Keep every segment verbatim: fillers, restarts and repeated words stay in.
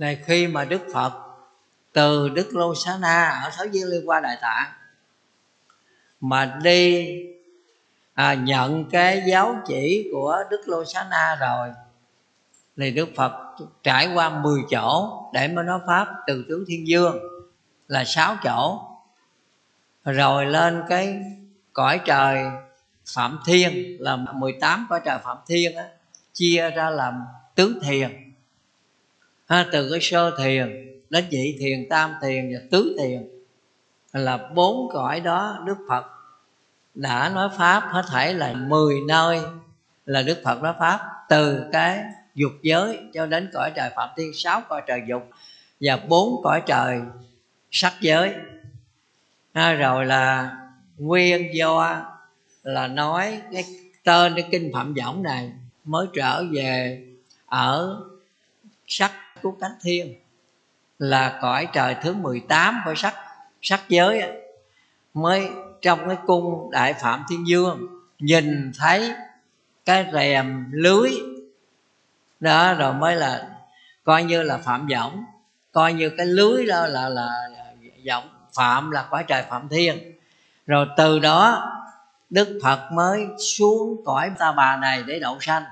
này khi mà Đức Phật từ Đức Lô Xá Na ở Thảo Viên Liên qua Đại Tạng mà đi à, nhận cái giáo chỉ của Đức Lô Xá Na rồi, thì Đức Phật trải qua mười chỗ để mới nói pháp. Từ tướng Thiên Dương là sáu chỗ, rồi lên cái cõi trời Phạm Thiên là mười tám cõi trời Phạm Thiên á, chia ra làm tứ thiền ha, từ cái sơ thiền đến nhị thiền, tam thiền và tứ thiền, là bốn cõi đó Đức Phật đã nói pháp. Hết thảy là mười nơi là Đức Phật nói pháp, từ cái dục giới cho đến cõi trời Phạm Thiên, sáu cõi trời dục và bốn cõi trời sắc giới ha. Rồi là nguyên do là nói cái tên cái kinh Phạm Võng này mới trở về ở sắc của cánh thiên, là cõi trời thứ mười tám của sắc sắc giới, mới trong cái cung Đại Phạm Thiên Dương nhìn thấy cái rèm lưới đó, rồi mới là coi như là Phạm Võng, coi như cái lưới đó là là Võng, Phạm là cõi trời Phạm Thiên. Rồi từ đó Đức Phật mới xuống cõi Ta Bà này để đậu sanh.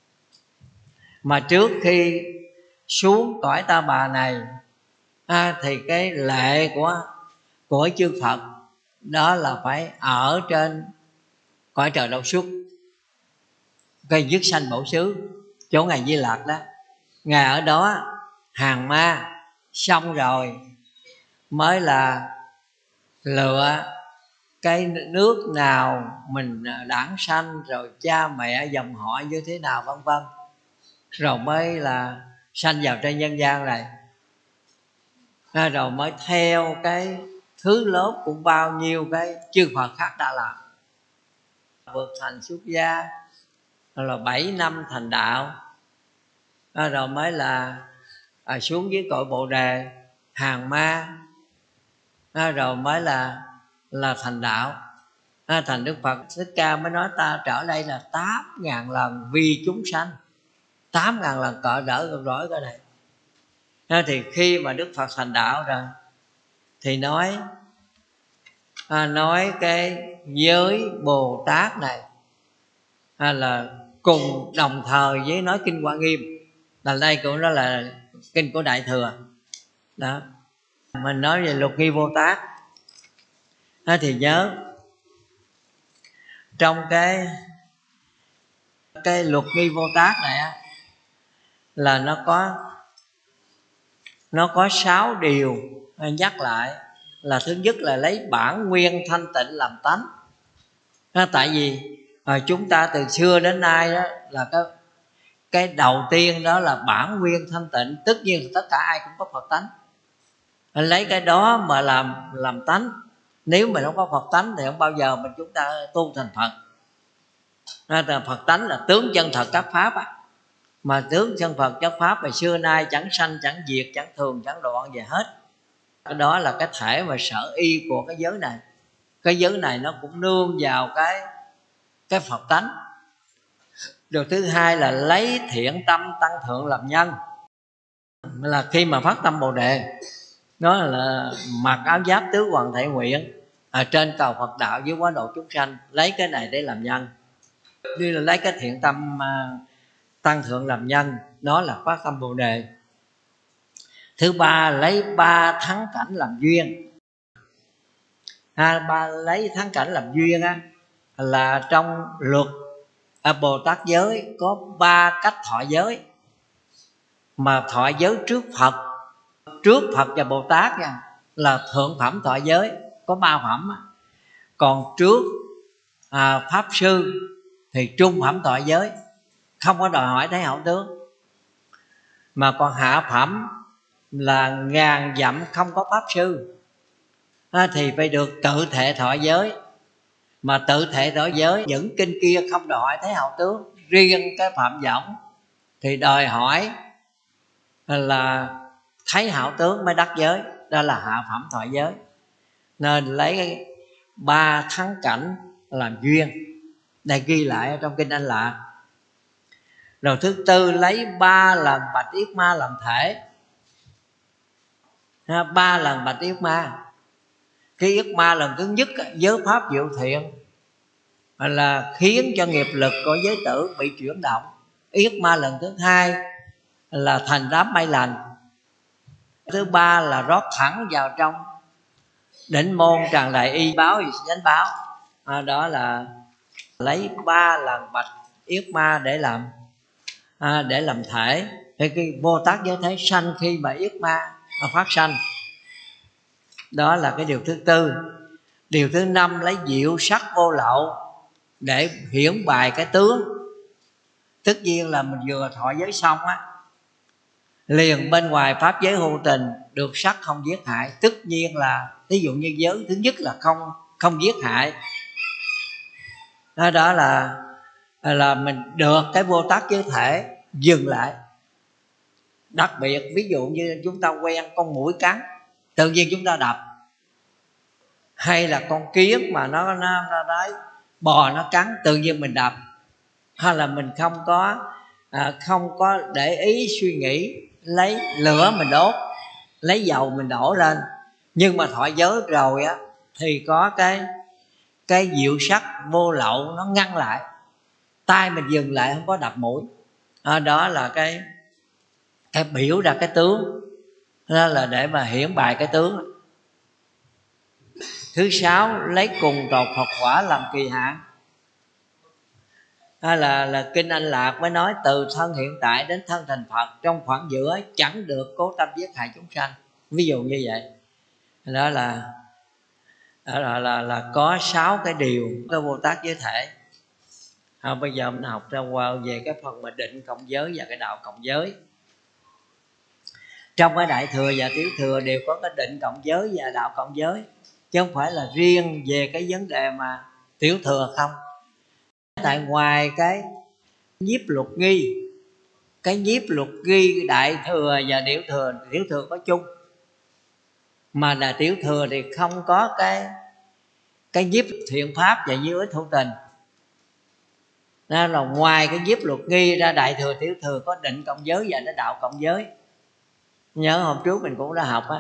Mà trước khi xuống cõi Ta Bà này à, thì cái lệ của của chư Phật đó là phải ở trên cõi trời Đau Xuất, cây dứt sanh bổ xứ, chỗ ngài Di Lặc đó. Ngài ở đó hàng ma xong rồi mới là lựa cái nước nào mình đản sanh, rồi cha mẹ dòng họ như thế nào vân vân, rồi mới là sanh vào trên nhân gian này. Rồi mới theo cái thứ lớp cũng bao nhiêu cái chư Phật khác đã làm, vượt thành xuất gia, rồi là bảy năm thành đạo, rồi mới là à, xuống dưới cội Bồ Đề hàng ma, rồi mới là là thành đạo. Thành Đức Phật Thích Ca mới nói ta trở đây là tám ngàn lần vì chúng sanh, tám ngàn lần cỡ đỡ con rối cái này. Thì khi mà Đức Phật thành đạo rồi thì nói à, nói cái giới Bồ Tát này à, là cùng đồng thời với nói kinh Hoa Nghiêm, là đây cũng đó là kinh của Đại Thừa đó. Mình nói về Lục Nghi Bồ Tát à, thì nhớ trong cái cái Lục Nghi Bồ Tát này á, là nó có nó có sáu điều nhắc lại. Là thứ nhất là lấy bản nguyên thanh tịnh làm tánh. À, tại vì à, chúng ta từ xưa đến nay đó là cái cái đầu tiên đó là bản nguyên thanh tịnh, tất nhiên tất cả ai cũng có Phật tánh. À, lấy cái đó mà làm làm tánh. Nếu mà không có Phật tánh thì không bao giờ mình chúng ta tu thành Phật. À, Phật tánh là tướng chân thật các pháp á. Mà tướng chân Phật các pháp ngày xưa nay chẳng sanh chẳng diệt, chẳng thường chẳng đoạn gì hết. Cái đó là cái thể mà sở y của cái giới này. Cái giới này nó cũng nương vào cái cái Phật tánh. Điều thứ hai là lấy thiện tâm tăng thượng làm nhân. Là khi mà phát tâm Bồ Đề, nó là mặc áo giáp tứ hoàng thể nguyện ở trên cầu Phật đạo với quá độ chúng sanh, lấy cái này để làm nhân. Như là lấy cái thiện tâm tăng thượng làm nhân, đó là phát tâm Bồ Đề. Thứ ba lấy ba thắng cảnh làm duyên. À, ba lấy thắng cảnh làm duyên á, là trong luật à, Bồ Tát giới có ba cách thọ giới. Mà thọ giới trước Phật, trước Phật và Bồ Tát nha, là thượng phẩm thọ giới, có ba phẩm. Còn trước à, Pháp Sư thì trung phẩm thọ giới, không có đòi hỏi thấy hậu tướng. Mà còn hạ phẩm là ngàn dặm không có Pháp Sư à, thì phải được tự thệ thọ giới. Mà tự thệ thọ giới những kinh kia không đòi hỏi thấy hậu tướng. Riêng cái Phạm Võng thì đòi hỏi là thấy hảo tướng mới đắc giới, đó là hạ phẩm thọ giới. Nên lấy ba thắng cảnh làm duyên, đây ghi lại ở trong kinh Anh Lạc. Rồi thứ tư lấy ba lần bạch yết ma làm thể. ha, ba lần bạch yết ma. Cái yết ma lần thứ nhất giới pháp diệu thiện là khiến cho nghiệp lực của giới tử bị chuyển động. Yết ma lần thứ hai là thành đám mây lành. Thứ ba là rót thẳng vào trong đỉnh môn tràn đầy y báo và chánh báo. À, đó là lấy ba lần bạch yết ma để làm à, để làm thể. Thì cái Bồ Tát giới thể sanh khi mà yết ma phát sanh. Đó là cái điều thứ tư. Điều thứ năm, lấy diệu sắc vô lậu để hiển bài cái tướng. Tất nhiên là mình vừa thọ giới xong á, liền bên ngoài pháp giới hữu tình được sắc không giết hại. Tất nhiên là ví dụ như giới thứ nhất là không không giết hại. Đó, đó là là mình được cái Bồ Tát giới thể dừng lại. Đặc biệt ví dụ như chúng ta quen con muỗi cắn, tự nhiên chúng ta đập, hay là con kiến mà nó nó, nó đấy bò nó cắn, tự nhiên mình đập, hay là mình không có à, không có để ý suy nghĩ, lấy lửa mình đốt, lấy dầu mình đổ lên. Nhưng mà thọ giới rồi á thì có cái cái diệu sắc vô lậu nó ngăn lại, tay mình dừng lại không có đập mũi. À, đó là cái cái biểu ra cái tướng, đó là để mà hiển bài cái tướng. Thứ sáu, lấy cùng tột Phật quả làm kỳ hạn. À, là là kinh Anh Lạc mới nói từ thân hiện tại đến thân thành Phật trong khoảng giữa chẳng được cố tâm giết hại chúng sanh. Ví dụ như vậy. Đó là đó là, là, là có sáu cái điều cái Bồ Tát giới thể. À, bây giờ mình học ra qua về cái phần mà định cộng giới và cái đạo cộng giới. Trong cái đại thừa và tiểu thừa đều có cái định cộng giới và đạo cộng giới, chứ không phải là riêng về cái vấn đề mà tiểu thừa không. Tại ngoài cái nhiếp luật nghi, cái nhiếp luật nghi đại thừa và tiểu thừa, tiểu thừa có chung, mà là tiểu thừa thì không có cái cái nhiếp thiện pháp và nhiếp ích hữu tình. Nên là ngoài cái nhiếp luật nghi ra, đại thừa tiểu thừa có định cộng giới và cái đạo cộng giới. Nhớ hôm trước mình cũng đã học á.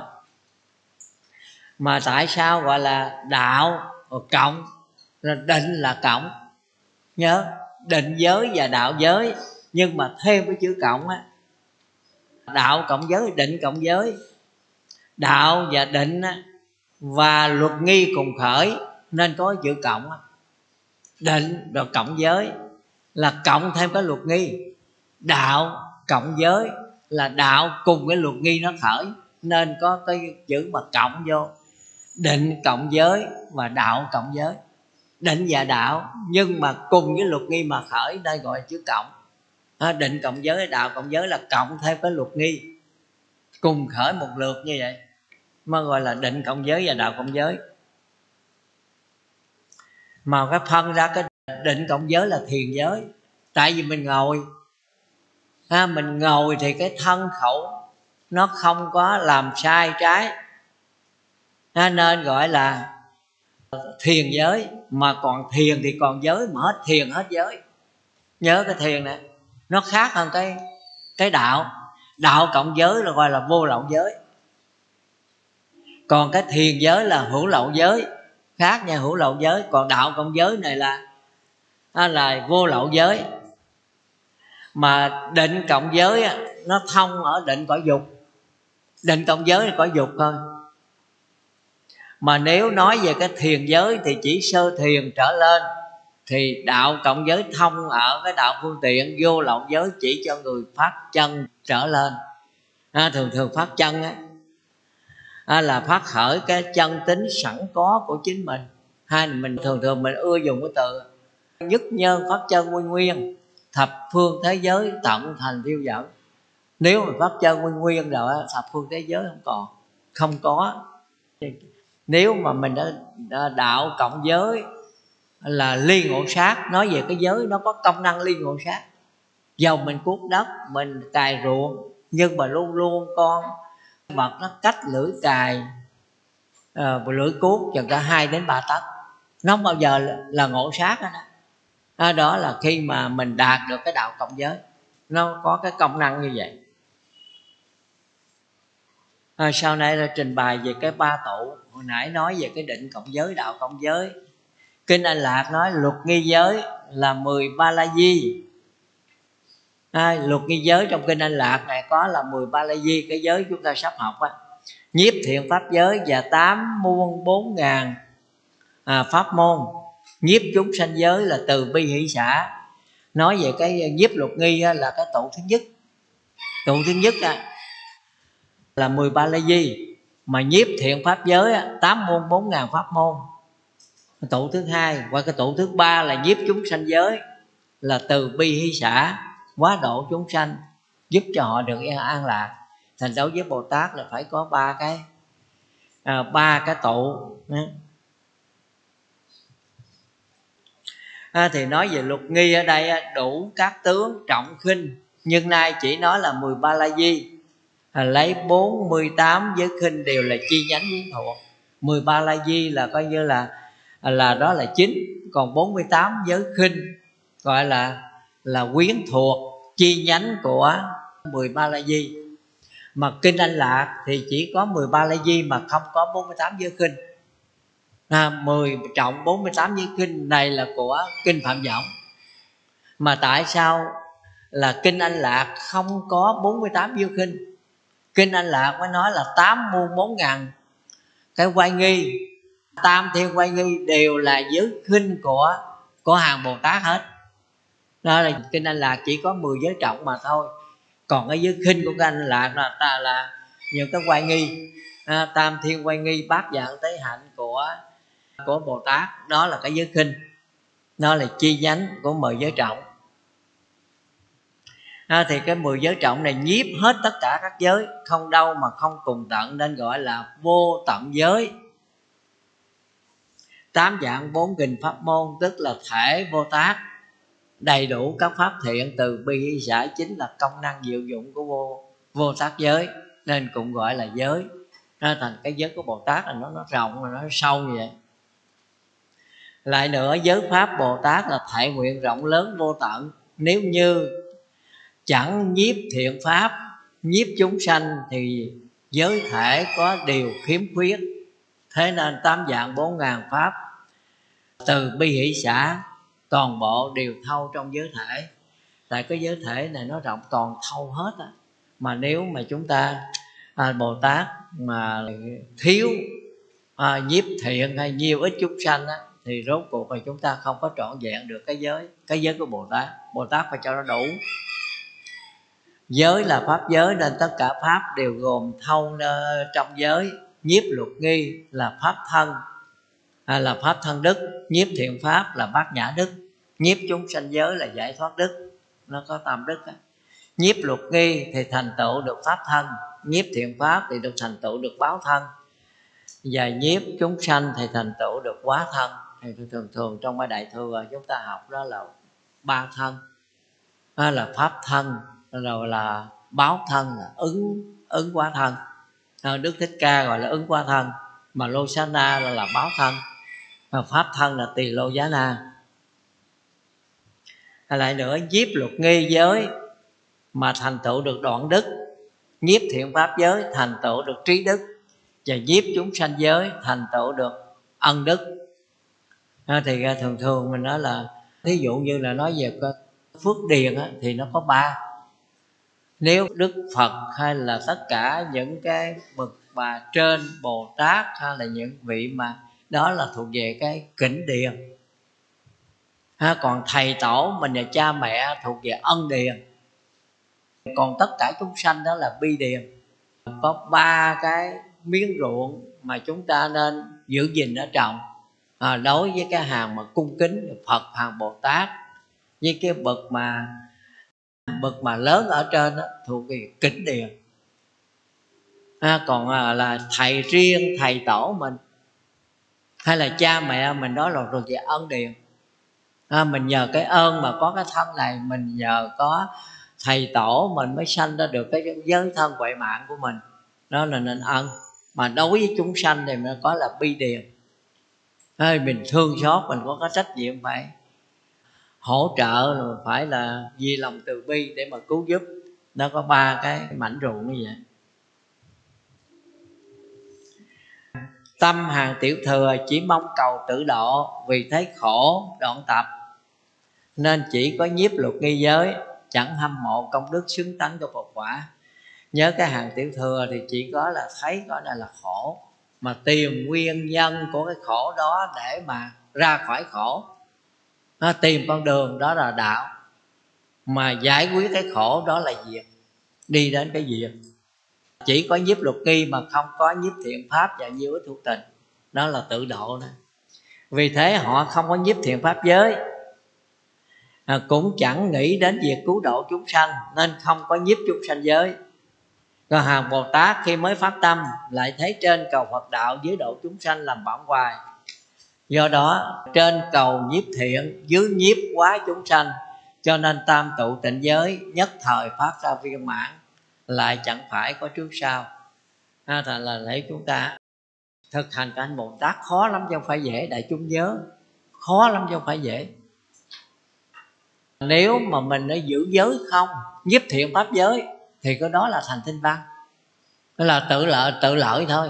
Mà tại sao gọi là đạo cộng, là định là cộng. Nhớ định giới và đạo giới, nhưng mà thêm cái chữ cộng á. Đạo cộng giới, định cộng giới. Đạo và định á, và luật nghi cùng khởi, nên có chữ cộng á. Định rồi cộng giới là cộng thêm cái luật nghi. Đạo cộng giới là đạo cùng cái luật nghi nó khởi, nên có cái chữ mà cộng vô. Định cộng giới và đạo cộng giới. Định và đạo nhưng mà cùng với luật nghi mà khởi, đây gọi là chữ cộng. À, định cộng giới, đạo cộng giới là cộng thêm cái luật nghi cùng khởi một lượt như vậy, mà gọi là định cộng giới và đạo cộng giới. Mà cái phân ra cái định cộng giới là thiền giới. Tại vì mình ngồi ha, mình ngồi thì cái thân khẩu nó không có làm sai trái ha, nên gọi là thiền giới. Mà còn thiền thì còn giới, mà hết thiền hết giới. Nhớ cái thiền này nó khác hơn cái cái đạo. Đạo cộng giới là gọi là vô lậu giới, còn cái thiền giới là hữu lậu giới, khác nha, hữu lậu giới. Còn đạo cộng giới này là là vô lậu giới. Mà định cộng giới nó thông ở định cõi dục. Định cộng giới là cõi dục thôi. Mà nếu nói về cái thiền giới thì chỉ sơ thiền trở lên, thì đạo cộng giới thông ở cái đạo phương tiện. Vô lậu giới chỉ cho người phát chân trở lên. À, thường thường phát chân á, à, là phát khởi cái chân tính sẵn có của chính mình. Hay là mình thường thường mình ưa dùng cái từ nhất nhân phát chân nguyên nguyên, thập phương thế giới tận thành thiêu dẫn. Nếu mà phát chân nguyên nguyên rồi, thập phương thế giới không còn, không có. Nếu mà mình đã đạo cộng giới là ly ngộ sát, nói về cái giới nó có công năng ly ngộ sát. Dầu mình cuốc đất, mình cài ruộng, nhưng mà luôn luôn con vật nó cách lưỡi cài à, lưỡi cuốc chừng cả hai đến ba tấc, nó không bao giờ là, là ngộ sát đó. À, đó là khi mà mình đạt được cái đạo cộng giới, nó có cái công năng như vậy. à, sau này là trình bày về cái ba tụ. Hồi nãy nói về cái định cộng giới, đạo cộng giới. Kinh An Lạc nói luật nghi giới là mười ba la di. à, Luật nghi giới trong Kinh An Lạc này có là mười ba la di, cái giới chúng ta sắp học á. Nhiếp thiện pháp giới và tám muôn bốn ngàn à, pháp môn. Nhiếp chúng sanh giới là từ bi hỷ xã. Nói về cái nhiếp luật nghi á, là cái tụ thứ nhất. Tụ thứ nhất á, là mười ba la di. Mà nhiếp thiện pháp giới á, tám muôn bốn ngàn pháp môn. Tụ thứ hai. Qua cái tụ thứ ba là nhiếp chúng sanh giới, là từ bi hỷ xã, quá độ chúng sanh, giúp cho họ được an lạc. Thành đối với Bồ Tát là phải có ba cái à, ba cái tụ. à, Thì nói về luật nghi ở đây đủ các tướng trọng khinh, nhưng nay chỉ nói là mười ba la di. à, Lấy bốn mươi tám giới khinh đều là chi nhánh quyến thuộc. Mười ba la di là coi như là là đó là chính, còn bốn mươi tám giới khinh gọi là là quyến thuộc, chi nhánh của mười ba la di. Mà Kinh Anh Lạc thì chỉ có mười ba la di mà không có bốn mươi tám giới khinh. à, mười trọng bốn mươi tám giới khinh này là của Kinh Phạm Võng. Mà tại sao là Kinh Anh Lạc không có bốn mươi tám giới khinh? Kinh Anh Lạc mới nói là tám muôn bốn ngàn cái quay nghi, tam thiên quay nghi đều là giới khinh của của hàng Bồ Tát hết. Đó là Kinh Anh Lạc chỉ có mười giới trọng mà thôi. Còn cái giới khinh của Kinh Anh Lạc là ta là những cái quay nghi, à, tam thiên quay nghi, bát dạng tế hạnh của của Bồ Tát, đó là cái giới khinh, đó là chi nhánh của mười giới trọng. à, Thì cái mười giới trọng này nhiếp hết tất cả các giới, không đâu mà không cùng tận, nên gọi là vô tận giới. Tám dạng bốn nghìn pháp môn, tức là thể Bồ Tát đầy đủ các pháp thiện từ bi hỷ xã, chính là công năng diệu dụng của vô vô tác giới, nên cũng gọi là giới. Nó thành cái giới của Bồ Tát là nó nó rộng và nó sâu như vậy. Lại nữa, giới pháp Bồ Tát là thệ nguyện rộng lớn vô tận. Nếu như chẳng nhiếp thiện pháp, nhiếp chúng sanh, thì giới thể có điều khiếm khuyết. Thế nên tám dạng bốn ngàn pháp từ bi hỷ xã toàn bộ đều thâu trong giới thể. Tại cái giới thể này nó rộng toàn thâu hết á. Mà nếu mà chúng ta à, Bồ Tát mà thiếu à, nhiếp thiện hay nhiều ít chúng sanh á, thì rốt cuộc là chúng ta không có trọn vẹn được cái giới cái giới của Bồ Tát. Bồ Tát phải cho nó đủ. Giới là pháp giới, nên tất cả pháp đều gồm thâu trong giới. Nhiếp luật nghi là pháp thân, à, là pháp thân đức. Nhiếp thiện pháp là bát nhã đức. Nhiếp chúng sanh giới là giải thoát đức. Nó có tam đức á. Nhiếp luật nghi thì thành tựu được pháp thân, nhiếp thiện pháp thì được thành tựu được báo thân, và nhiếp chúng sanh thì thành tựu được hóa thân. Thì thường thường trong bài Đại Thừa chúng ta học đó là ba thân, đó là pháp thân, rồi là báo thân, là ứng ứng hóa thân. Đức Thích Ca gọi là ứng hóa thân, mà Lô Xá Na là, là báo thân, và pháp thân là Tỳ Lô Giá Na. Lại nữa, nhiếp luật nghi giới mà thành tựu được đoạn đức, nhiếp thiện pháp giới thành tựu được trí đức, và nhiếp chúng sanh giới thành tựu được ân đức. à, Thì thường thường mình nói là, thí dụ như là nói về phước điền á, thì nó có ba. Nếu Đức Phật hay là tất cả những cái bậc bà trên, Bồ Tát hay là những vị mà đó là thuộc về cái kỉnh điền. ha, Còn thầy tổ mình và cha mẹ thuộc về ân điền. Còn tất cả chúng sanh đó là bi điền. Có ba cái miếng ruộng mà chúng ta nên giữ gìn ở trồng. à, Đối với cái hàng mà cung kính Phật, hàng Bồ Tát, với cái bậc mà bậc mà lớn ở trên đó, thuộc về kính điền. à, Còn à, là thầy riêng, thầy tổ mình hay là cha mẹ mình, đó là thuộc về ân điền. à, Mình nhờ cái ơn mà có cái thân này, mình nhờ có thầy tổ mình mới sanh ra được cái giới thân huệ mạng của mình, đó là nên ân. Mà đối với chúng sanh thì nó có là bi điền. à, Mình thương xót, mình có cái trách nhiệm phải hỗ trợ, rồi phải là vì lòng từ bi để mà cứu giúp. Nó có ba cái mảnh ruộng như vậy. Tâm hàng tiểu thừa chỉ mong cầu tự độ, vì thấy khổ đoạn tập nên chỉ có nhiếp luật nghi giới, chẳng hâm mộ công đức xứng tánh của Phật quả. Nhớ cái hàng tiểu thừa thì chỉ có là thấy có này là khổ, mà tìm nguyên nhân của cái khổ đó để mà ra khỏi khổ, nó tìm con đường đó là đạo, mà giải quyết cái khổ đó là diệt, đi đến cái diệt. Chỉ có nhiếp luật nghi mà không có nhiếp thiện pháp và nhiếp thuộc tình, đó là tự độ đó. Vì thế họ không có nhiếp thiện pháp giới, à, cũng chẳng nghĩ đến việc cứu độ chúng sanh, nên không có nhiếp chúng sanh giới. Còn hàng Bồ Tát khi mới phát tâm lại thấy trên cầu Phật đạo, dưới độ chúng sanh làm bản hoài. Do đó trên cầu nhiếp thiện, dưới nhiếp quá chúng sanh, cho nên tam tụ tịnh giới nhất thời phát ra viên mãn, lại chẳng phải có trước sau. À, thật là để chúng ta thực hành cảnh Bồ Tát khó lắm chứ không phải dễ. Đại chúng nhớ, khó lắm chứ không phải dễ. Nếu mà mình đã giữ giới không, nhiếp thiện pháp giới, thì cái đó là thành tinh văn, đó là tự lợi tự lợi thôi.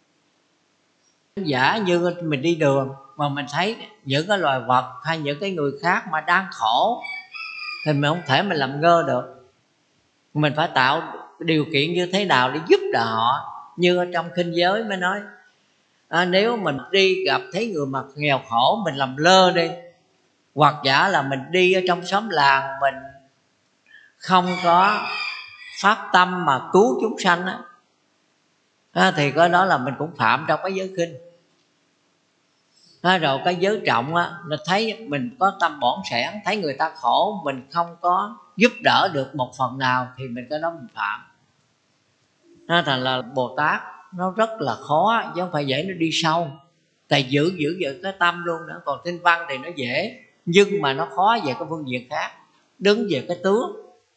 Giả như mình đi đường mà mình thấy những cái loài vật hay những cái người khác mà đang khổ, thì mình không thể mình làm ngơ được. Mình phải tạo điều kiện như thế nào để giúp đỡ họ. Như ở trong kinh giới mới nói, à, nếu mình đi gặp thấy người mà nghèo khổ, mình làm lơ đi, hoặc giả là mình đi ở trong xóm làng, mình không có phát tâm mà cứu chúng sanh á, à, thì cái đó là mình cũng phạm trong cái giới khinh. À, rồi cái giới trọng á, là thấy mình có tâm bỏn sẻn, thấy người ta khổ, mình không có giúp đỡ được một phần nào, thì mình cái đó mình phạm. À, thành là Bồ Tát nó rất là khó, chứ không phải dễ, nó đi sâu. Tại giữ giữ giữ cái tâm luôn đó. Còn tinh văn thì nó dễ, nhưng mà nó khó về cái phương diện khác, đứng về cái tướng.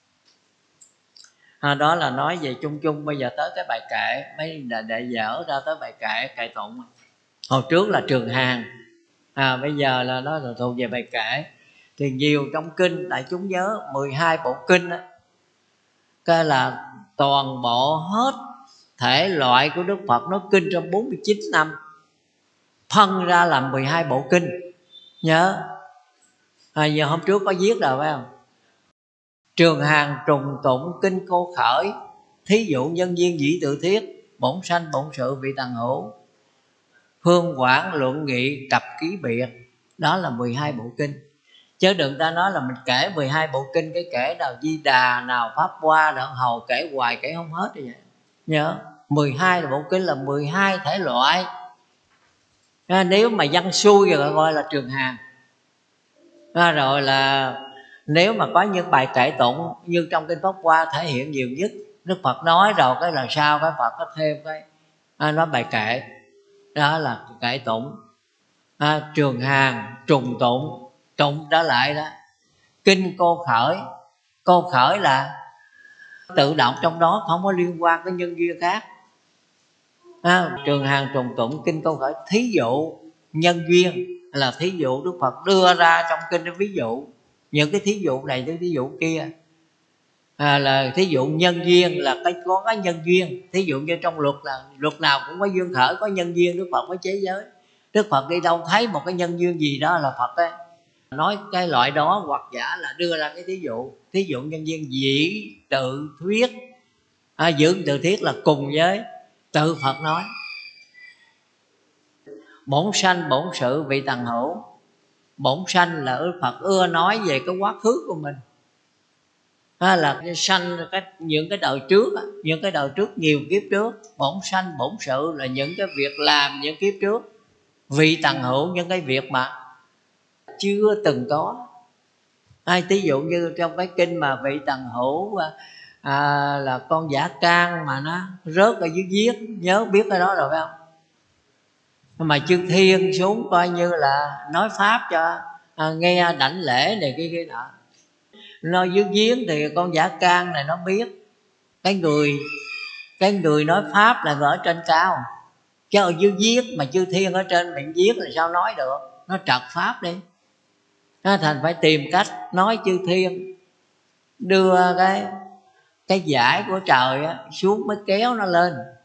À, đó là nói về chung chung. Bây giờ tới cái bài kệ, mấy đệ, đệ dở ra tới bài kệ, kệ tụng. Hồi trước là Trường Hàng, à, bây giờ là nó là thuộc về bài kệ. Thì nhiều trong kinh đại chúng nhớ mười hai bộ kinh đó, cái là toàn bộ hết thể loại của Đức Phật, nó kinh trong bốn mươi chín năm, phân ra làm mười hai bộ kinh. Nhớ à, giờ hôm trước có viết rồi phải không? Trường Hàng trùng tụng kinh Cô Khởi, thí dụ nhân duyên dĩ tự thiết, bổn sanh bổn sự vị tần hữu, Phương Quảng luận nghị cập ký biệt. Đó là mười hai bộ kinh. Chứ đừng ta nói là mình kể mười hai bộ kinh, cái kể nào Di Đà, nào Pháp Hoa, nào Hầu, kể hoài kể không hết rồi vậy. Nhớ mười hai bộ kinh là mười hai thể loại. À, nếu mà văn xuôi rồi gọi là Trường Hàng. À, rồi là nếu mà có những bài kệ tụng như trong kinh Pháp Hoa thể hiện nhiều nhất, Đức Phật nói rồi cái là sao cái Phật có thêm cái à, nói bài kệ, đó là kệ tụng. À, Trường Hàng trùng tụng, tụng trở lại đó. Kinh Cô Khởi, Cô Khởi là tự động trong đó, không có liên quan tới nhân duyên khác. À, Trường Hàng trùng tụng kinh Cô Khởi, thí dụ nhân duyên là thí dụ Đức Phật đưa ra trong kinh, ví dụ những cái thí dụ này tới thí dụ kia. À, là thí dụ nhân duyên là cái có cái nhân duyên. Thí dụ như trong luật là luật nào cũng có duyên khởi, có nhân duyên, Đức Phật mới chế giới. Đức Phật đi đâu thấy một cái nhân duyên gì đó là Phật ấy, nói cái loại đó, hoặc giả là đưa ra cái thí dụ. Thí dụ nhân duyên dĩ tự thuyết, à, dưỡng tự thiết là cùng với tự Phật nói. Bổn sanh bổn sự vị tần hữu, bổn sanh là Phật ưa nói về cái quá khứ của mình, à, là cái sanh cái, những cái đời trước, những cái đời trước nhiều kiếp trước. Bổn sanh bổn sự là những cái việc làm những kiếp trước. Vị tần hữu những cái việc mà chưa từng có. Ai à, thí dụ như trong cái kinh mà vị tần hữu, à, là con dã can mà nó rớt ở dưới giếng, nhớ biết cái đó rồi phải không? Mà chư thiên xuống coi như là nói pháp cho, à, nghe đảnh lễ này kia kia nọ. Nó dưới giếng thì con dã can này nó biết cái người cái người nói pháp là người ở trên cao, chứ ở dưới giếng mà chư thiên ở trên miệng giếng là sao nói được, nó trật pháp đi. Nó thành phải tìm cách nói chư thiên, đưa cái cái giải của trời á, xuống mới kéo nó lên.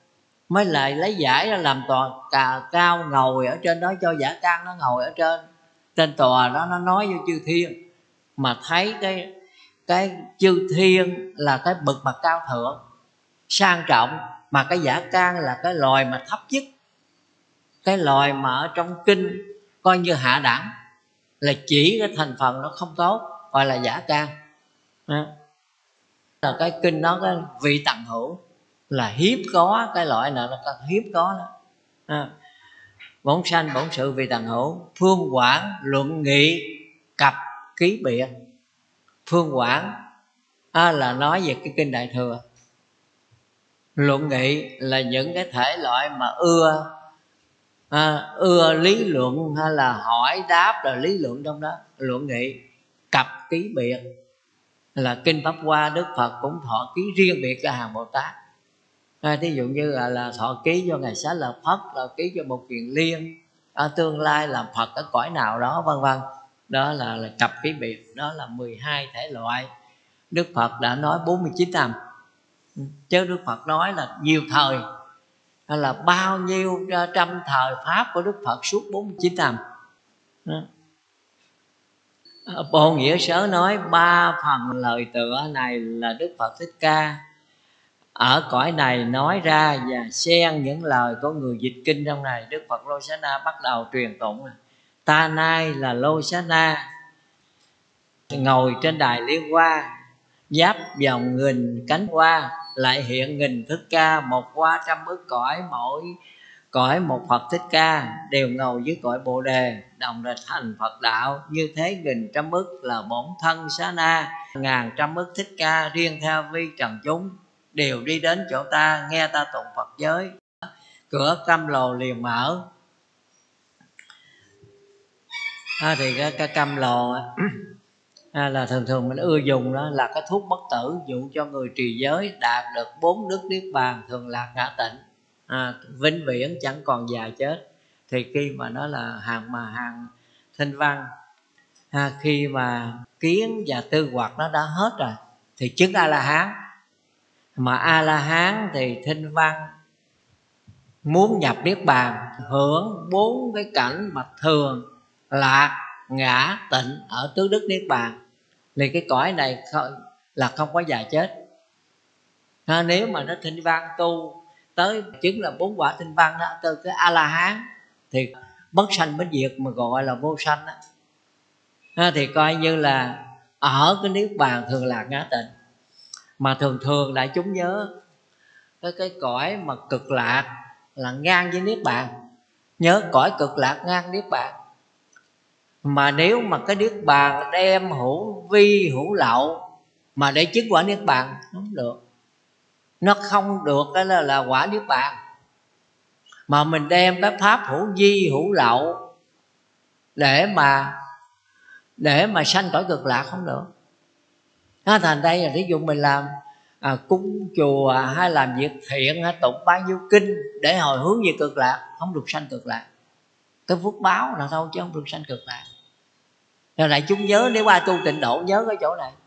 mới lại lấy giải ra làm tòa cà cao ngồi ở trên đó, cho giả can nó ngồi ở trên trên tòa đó, nó nói với chư thiên, mà thấy cái cái chư thiên là cái bậc mà cao thượng sang trọng, mà cái giả can là cái loài mà thấp nhất, cái loài mà ở trong kinh coi như hạ đẳng, là chỉ cái thành phần nó không tốt, gọi là giả can. À, là cái kinh nó cái vị tầng hữu, là hiếm có cái loại này, là hiếm có đó. À, bổn sanh bổn sự vị tầng hữu, phương quảng luận nghị cập ký biện. Phương quảng à, là nói về cái kinh Đại Thừa. Luận nghị là những cái thể loại mà ưa à, ưa lý luận hay là hỏi đáp là lý luận trong đó. Luận nghị cập ký biện là kinh Pháp Hoa, Đức Phật cũng thọ ký riêng biệt cho hàng Bồ Tát. À, thí dụ như là, là thọ ký cho Ngài Xá Lợi Phất, là ký cho một Kiền Liên, ở tương lai làm Phật ở cõi nào đó, vân vân. Đó là, là cập ký biệt, đó là mười hai thể loại. Đức Phật đã nói bốn mươi chín năm, chứ Đức Phật nói là nhiều thời, hay là bao nhiêu trăm thời pháp của Đức Phật suốt bốn mươi chín năm. Bồ Nghĩa Sớ nói ba phần lời tựa này là Đức Phật Thích Ca ở cõi này nói ra, và xen những lời của người dịch kinh trong này. Đức Phật Lô Xá Na bắt đầu truyền tụng: ta nay là Lô Xá Na, ngồi trên đài Liên Hoa, giáp vòng nghìn cánh hoa, lại hiện nghìn Thích Ca, một hoa trăm ức cõi, mỗi cõi một Phật Thích Ca, đều ngồi dưới cõi Bồ Đề, đồng là thành Phật đạo. Như thế nghìn trăm ức là bổn thân Xá Na, ngàn trăm ức Thích Ca riêng theo vi trần chúng, đều đi đến chỗ ta, nghe ta tụng Phật giới. Cửa cam lồ liền mở. À, thì cái, cái cam lồ à, là thường thường mình ưa dùng, đó là cái thuốc bất tử, dụ cho người trì giới đạt được bốn đức niết bàn, thường lạc ngã tịnh, à, vĩnh viễn chẳng còn già chết. Thì khi mà nó là hàng mà hàng Thinh Văn, à, khi mà kiến và tư hoặc nó đã hết rồi thì chứng A La Hán. Mà A La Hán thì Thinh Văn muốn nhập niết bàn, hưởng bốn cái cảnh mà thường lạc ngã tịnh ở tứ đức niết bàn, thì cái cõi này là không có già chết. À, nếu mà nó Thinh Văn tu tới chứng là bốn quả Thinh Văn đó, từ cái A La Hán thì bất sanh bất diệt, mà gọi là vô sanh đó. À, thì coi như là ở cái niết bàn thường lạc ngã tịnh. Mà thường thường đại chúng nhớ cái cái cõi mà cực lạc là ngang với niết bàn, nhớ cõi cực lạc ngang niết bàn. Mà nếu mà cái niết bàn đem hữu vi hữu lậu mà để chứng quả niết bàn không được, nó không được. Cái là, là quả niết bàn. Mà mình đem cái pháp hữu vi hữu lậu để mà để mà sanh cõi cực lạc không được. Nó thành đây là ví dụ mình làm à, cúng chùa hay làm việc thiện hay tụng bao nhiêu kinh để hồi hướng về cực lạc, không được sanh cực lạc. Cái phước báo là thôi chứ không được sanh cực lạc. Rồi đại chúng nhớ, nếu ai tu tịnh độ nhớ cái chỗ này.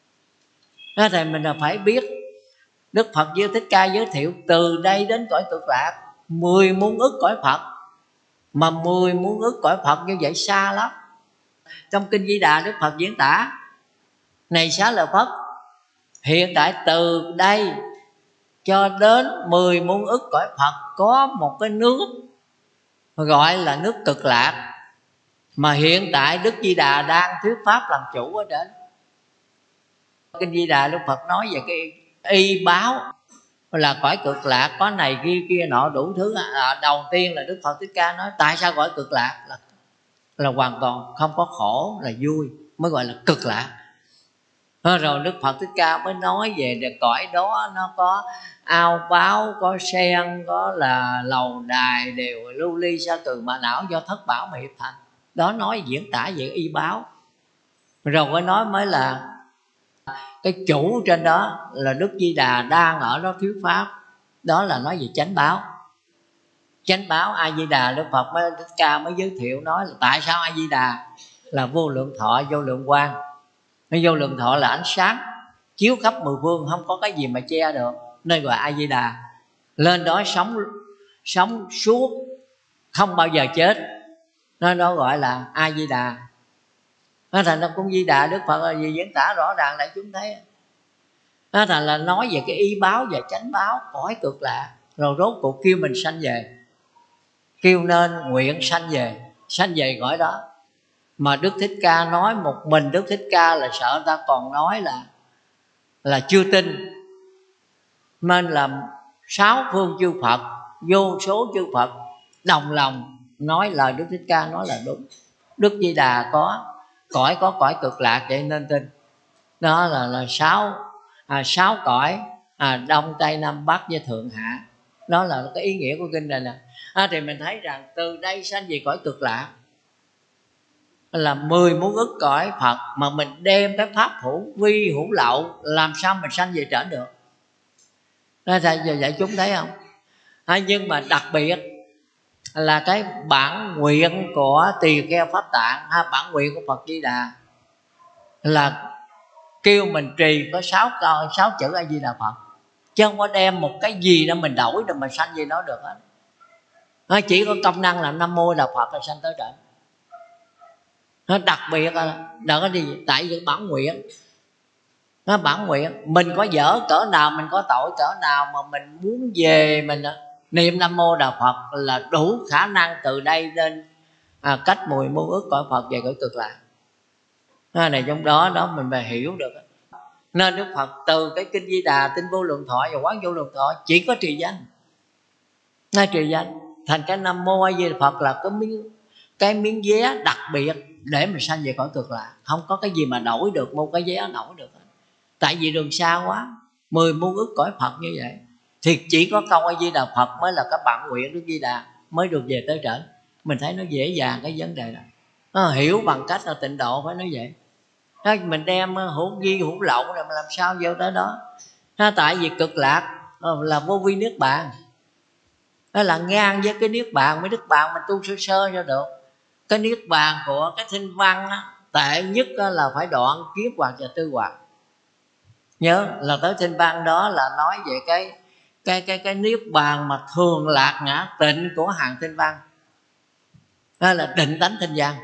Đó thì mình là phải biết Đức Phật với Thích Ca giới thiệu từ đây đến cõi cực lạc mười muôn ức cõi Phật. Mà mười muôn ức cõi Phật như vậy xa lắm. Trong Kinh Di Đà Đức Phật diễn tả: này Xá Lợi Phất, hiện tại từ đây cho đến mười muôn ức cõi Phật có một cái nước gọi là nước cực lạc, mà hiện tại Đức Di Đà đang thuyết pháp làm chủ ở trên. Kinh Di Đà Đức Phật nói về cái y báo là cõi cực lạc có này kia kia nọ đủ thứ. À, đầu tiên là Đức Phật Thích Ca nói tại sao cõi cực lạc là, là hoàn toàn không có khổ, là vui, mới gọi là cực lạc. Rồi Đức Phật Thích Ca mới nói về để cõi đó nó có ao báo, có sen, có là lầu đài, đều lưu ly sa từ mà não do thất bảo mà hiệp thành. Đó nói diễn tả về y báo. Rồi mới nói mới là cái chủ trên đó là Đức Di Đà đang ở đó thuyết pháp. Đó là nói về chánh báo. Chánh báo A Di Đà Đức Phật mới Thích Ca mới giới thiệu nói là tại sao A Di Đà là vô lượng thọ vô lượng quang. Vô lượng thọ là ánh sáng chiếu khắp mười phương, không có cái gì mà che được, nên gọi A Di Đà. lên đó sống sống suốt không bao giờ chết. Nó nó gọi là A Di Đà. Nó thành ra cũng Di Đà Đức Phật là gì diễn tả rõ ràng để chúng thấy. Nó thành là nói về cái y báo và chánh báo cõi cực lạc, rồi rốt cuộc kêu mình sanh về, kêu nên nguyện sanh về, sanh về cõi đó. Mà Đức Thích Ca nói một mình Đức Thích Ca là sợ ta còn nói là là chưa tin, nên là sáu phương chư Phật, vô số chư Phật đồng lòng nói lời Đức Thích Ca nói là đúng. Đức Di Đà có cõi, có cõi cực lạc, vậy nên tin. Đó là là sáu à, sáu cõi à, Đông Tây Nam Bắc với Thượng Hạ. Đó là cái ý nghĩa của kinh này nè. À, thì mình thấy rằng từ đây sanh về cõi cực lạc là mười muôn ức cõi Phật, mà mình đem cái pháp hữu vi hữu lậu, làm sao mình sanh về trển được. Đó, giờ vậy chúng thấy không? À, nhưng mà đặc biệt là cái bản nguyện của Tỳ Kheo Pháp Tạng, ha, bản nguyện của Phật Di Đà là kêu mình trì có sáu câu sáu chữ A Di Đà Phật, chứ không có đem một cái gì đó mình đổi được mình sanh gì nó được hết. Nó chỉ có công năng là Nam Mô Đà Phật là sanh tới trển. Nó đặc biệt là đừng có gì, tại vì bản nguyện, nó bản nguyện mình có dở cỡ nào, mình có tội cỡ nào mà mình muốn về mình niệm Nam Mô Đà Phật là đủ khả năng từ đây lên à, cách mười muôn ức cõi Phật về cõi cực lạc. Cái này trong đó đó mình phải hiểu được. Nên Đức Phật từ cái kinh Di Đà, Tinh Vô Lượng Thọ và Quán Vô Lượng Thọ chỉ có trì danh, nó trì danh thành cái Nam Mô A Di Đà Phật là cái miếng cái miếng vé đặc biệt để mình sanh về cõi cực lạc. Không có cái gì mà đổi được một cái vé đổi được. Tại vì đường xa quá, mười muôn ức cõi Phật như vậy, thì chỉ có câu A Di Đà Phật mới là cái bản nguyện Đức Di Đà mới được về tới trển. Mình thấy nó dễ dàng cái vấn đề đó. Nó hiểu bằng cách là tịnh độ phải nói vậy. Đó, mình đem hữu vi hữu lậu rồi mình làm sao vô tới đó. Đó, tại vì cực lạc là vô vi niết bàn, đó là ngang với cái niết bàn. Với niết bàn mình tu sơ sơ cho được. Cái niết bàn của cái thinh văn á, tệ nhất là phải đoạn kiếp hoặc và tư hoặc. Nhớ là tới thinh văn đó là nói về cái cái cái cái niết bàn mà thường lạc ngã tịnh của hàng thinh văn, đó là định tánh thinh văn.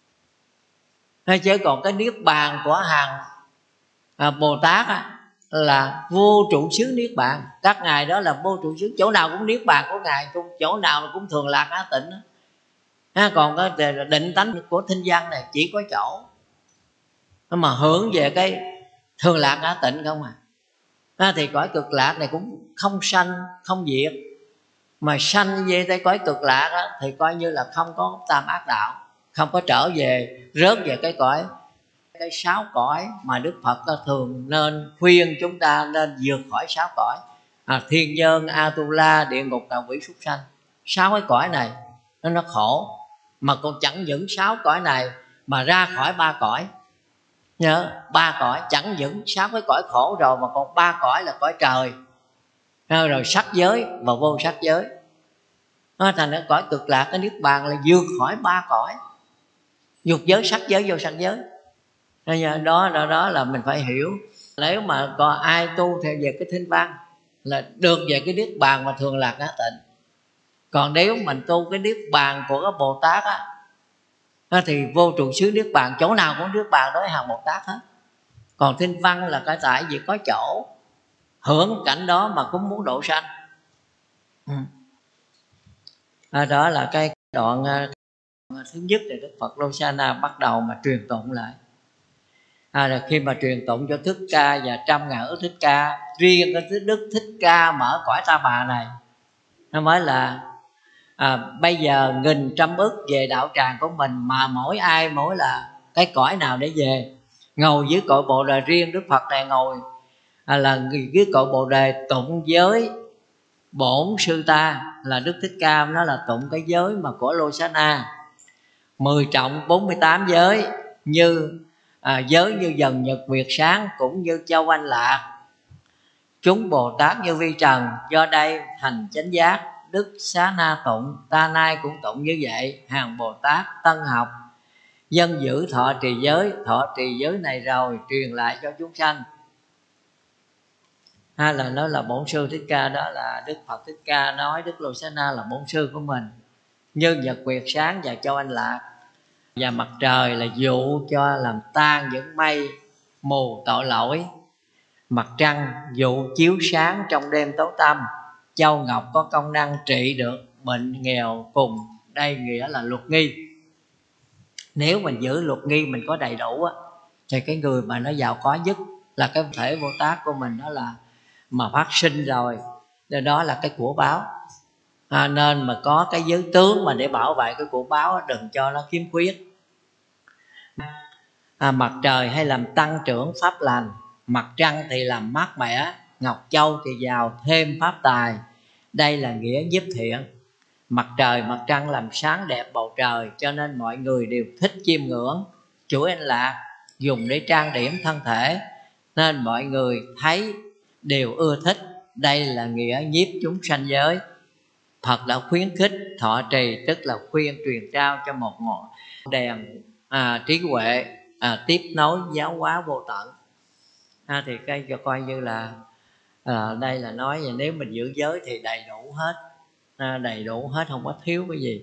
Hay chứ còn cái niết bàn của hàng à, Bồ Tát á, là vô trụ xứ niết bàn. Các ngài đó là vô trụ xứ, chỗ nào cũng niết bàn của ngài, chỗ nào cũng thường lạc ngã tịnh đó. À, còn cái định tánh của thinh văn này chỉ có chỗ mà hưởng về cái thường lạc ngã tịnh không à. À, thì cõi cực lạc này cũng không sanh không diệt, mà sanh về tới cõi cực lạc á, thì coi như là không có tam ác đạo, không có trở về rớt về cái cõi cái sáu cõi mà Đức Phật thường nên khuyên chúng ta nên vượt khỏi sáu cõi à, thiên nhân, Atula, địa ngục, ngạ quỷ, súc sanh. Sáu cái cõi này nó nó khổ, mà còn chẳng những sáu cõi này mà ra khỏi ba cõi. Nhớ ba cõi, chẳng những sáu cái cõi khổ rồi mà còn ba cõi là cõi trời, rồi sắc giới và vô sắc giới. Nó thành cái cõi cực lạc, cái niết bàn là vượt khỏi ba cõi, dục giới, sắc giới, vô sắc giới. Đó, đó, đó là mình phải hiểu. Nếu mà có ai tu theo về cái thinh văn là được về cái niết bàn mà thường lạc ngã tịnh. Còn nếu mình tu cái niết bàn của các Bồ Tát á, thì vô trụ xứ niết bàn, chỗ nào cũng niết bàn đối hàng Bồ Tát hết. Còn thinh văn là cái tại vì có chỗ hưởng cảnh đó mà cũng muốn độ sanh. ừ. à, Đó là cái đoạn thứ nhất thì Đức Phật Lô Sa Na bắt đầu mà truyền tụng lại. À, là khi mà truyền tụng cho Thích Ca và trăm ngàn ức Thích Ca, riêng cái Đức Thích Ca mở cõi Ta Bà này, nó mới là à, bây giờ nghìn trăm ức về đạo tràng của mình, mà mỗi ai mỗi là cái cõi nào để về. Ngồi dưới cội Bồ Đề, riêng Đức Phật này ngồi à, là dưới cội Bồ Đề tụng giới bổn sư ta là Đức Thích Ca, nó là tụng cái giới mà của Lô Sa Na, mười trọng bốn mươi tám giới, như à, giới như dần nhật nguyệt sáng, cũng như châu anh lạc, chúng Bồ Tát như vi trần, do đây thành chánh giác. Đức Xá Na tụng, ta nay cũng tụng như vậy. Hàng Bồ Tát tân học, dân giữ thọ trì giới, thọ trì giới này rồi truyền lại cho chúng sanh. hay là nói là bổn sư Thích Ca, đó là Đức Phật Thích Ca nói Đức Lô Xá Na là bổn sư của mình. Như nhật nguyệt sáng và Châu Anh Lạc, và mặt trời là dụ cho làm tan những mây mù tội lỗi, mặt trăng dụ chiếu sáng trong đêm tối tăm, châu ngọc có công năng trị được bệnh nghèo cùng. Đây nghĩa là luật nghi. Nếu mình giữ luật nghi mình có đầy đủ á, thì cái người mà nó giàu có nhất là cái thể Bồ Tát của mình, đó là mà phát sinh rồi, đó là cái của báo. À, nên mà có cái giới tướng mà để bảo vệ cái của báo, đừng cho nó khiếm khuyết. À, mặt trời hay làm tăng trưởng pháp lành, mặt trăng thì làm mát mẻ, ngọc châu thì giàu thêm pháp tài. Đây là nghĩa nhiếp thiện. Mặt trời mặt trăng làm sáng đẹp bầu trời, cho nên mọi người đều thích chiêm ngưỡng. Chuỗi Anh Lạc dùng để trang điểm thân thể, nên mọi người thấy đều ưa thích. Đây là nghĩa nhiếp chúng sanh giới. Phật đã khuyến khích thọ trì, tức là khuyên truyền trao cho một ngọn đèn à, trí huệ à, tiếp nối giáo hóa vô tận. À, thì cái cho coi như là à, đây là nói về nếu mình giữ giới thì đầy đủ hết, à, đầy đủ hết, không có thiếu cái gì.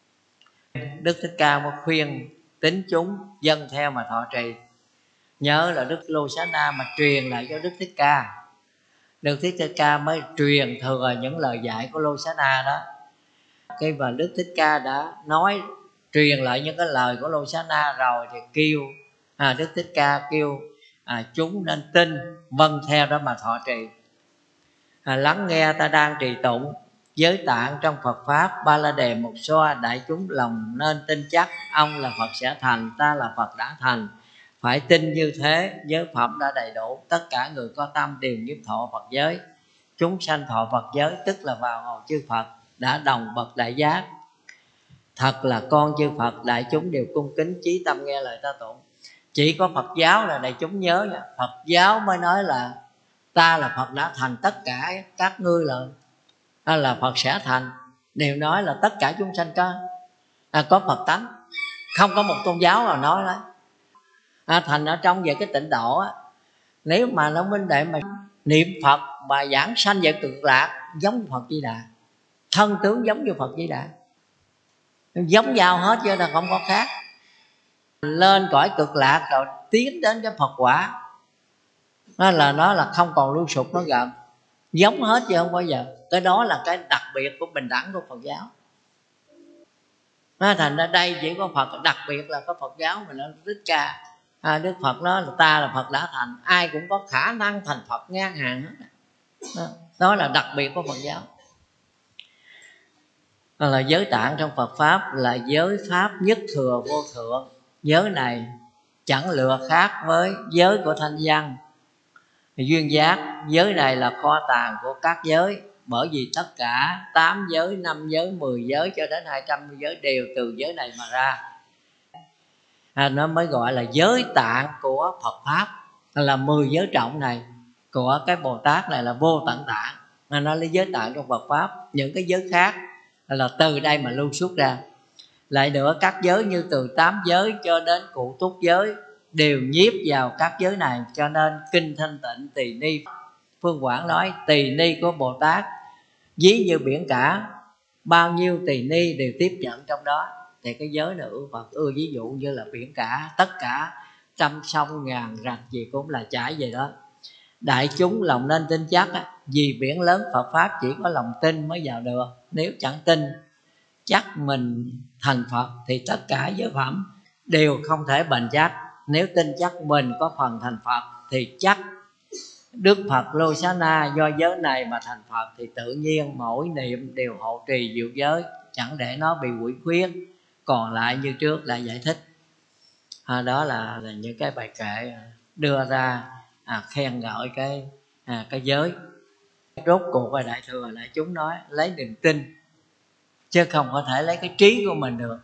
Đức Thích Ca mới khuyên tín chúng dân theo mà thọ trì. Nhớ là Đức Lô Xá Na mà truyền lại cho Đức Thích Ca, Đức Thích Ca mới truyền thừa những lời dạy của Lô Xá Na đó. Khi mà Đức Thích Ca đã nói truyền lại những cái lời của Lô Xá Na rồi thì kêu à, Đức Thích Ca kêu à, chúng nên tin vâng theo đó mà thọ trì. À, lắng nghe ta đang trì tụng giới tạng trong Phật pháp ba la đề một xoa, đại chúng lòng nên tin chắc ông là Phật sẽ thành, ta là Phật đã thành. Phải tin như thế, giới phẩm đã đầy đủ, tất cả người có tâm đều nhiếp thọ Phật giới. Chúng sanh thọ Phật giới tức là vào ngồi chư Phật, đã đồng bậc đại giác. Thật là con chư Phật, đại chúng đều cung kính chí tâm nghe lời ta tụng. Chỉ có Phật giáo là đại chúng nhớ nha. Phật giáo mới nói là ta là Phật đã thành, tất cả các ngươi là là Phật sẽ thành. Đều nói là tất cả chúng sanh có à, có Phật tánh. Không có một tôn giáo nào nói đó. À, thành ở trong về cái tịnh độ á, nếu mà nó minh đệ mà niệm Phật mà giảng sanh về cực lạc giống như Phật Di Đà, thân tướng giống như Phật Di Đà, giống nhau hết chứ là không có khác. Lên cõi cực lạc rồi tiến đến cái Phật quả, nó là nó là không còn lưu sụp, nó gần giống hết chứ không bao giờ. Cái đó là cái đặc biệt của bình đẳng của Phật giáo. Nó thành ra đây chỉ có Phật, đặc biệt là có Phật giáo mình nó Thích Ca à, Đức Phật nói là ta là Phật đã thành, ai cũng có khả năng thành Phật ngang hàng hết. Đó, đó là đặc biệt của Phật giáo. Đó là giới tạng trong Phật pháp là giới pháp nhất thừa vô thượng. Giới này chẳng lựa khác với giới của thanh văn duyên giác. Giới này là kho tàng của các giới, bởi vì tất cả tám giới, năm giới, mười giới cho đến hai trăm giới đều từ giới này mà ra. À, nó mới gọi là giới tạng của Phật pháp, là mười giới trọng này của cái Bồ Tát này là vô tận tạng. Nó lấy giới tạng trong Phật pháp, những cái giới khác là từ đây mà lưu xuất ra. Lại nữa các giới như từ tám giới cho đến cụ túc giới đều nhiếp vào các giới này, cho nên kinh Thanh Tịnh Tỳ Ni Phương Quảng nói tỳ ni của Bồ Tát ví như biển cả, bao nhiêu tỳ ni đều tiếp nhận trong đó. Thì cái giới nữ Phật ưa ví dụ như là biển cả, tất cả trăm sông ngàn rạch gì cũng là chảy về đó. Đại chúng lòng nên tin chắc, vì biển lớn Phật pháp chỉ có lòng tin mới vào được. Nếu chẳng tin chắc mình thành Phật thì tất cả giới phẩm đều không thể bền chắc. Nếu tin chắc mình có phần thành Phật thì chắc Đức Phật Lô Xá Na do giới này mà thành Phật, thì tự nhiên mỗi niệm đều hộ trì diệu giới, chẳng để nó bị quỷ khuyết. Còn lại như trước lại giải thích. À, đó là, là những cái bài kệ đưa ra à, khen ngợi cái à, cái giới. Rốt cuộc là Đại Thừa lại chúng nói lấy niềm tin, chứ không có thể lấy cái trí của mình được.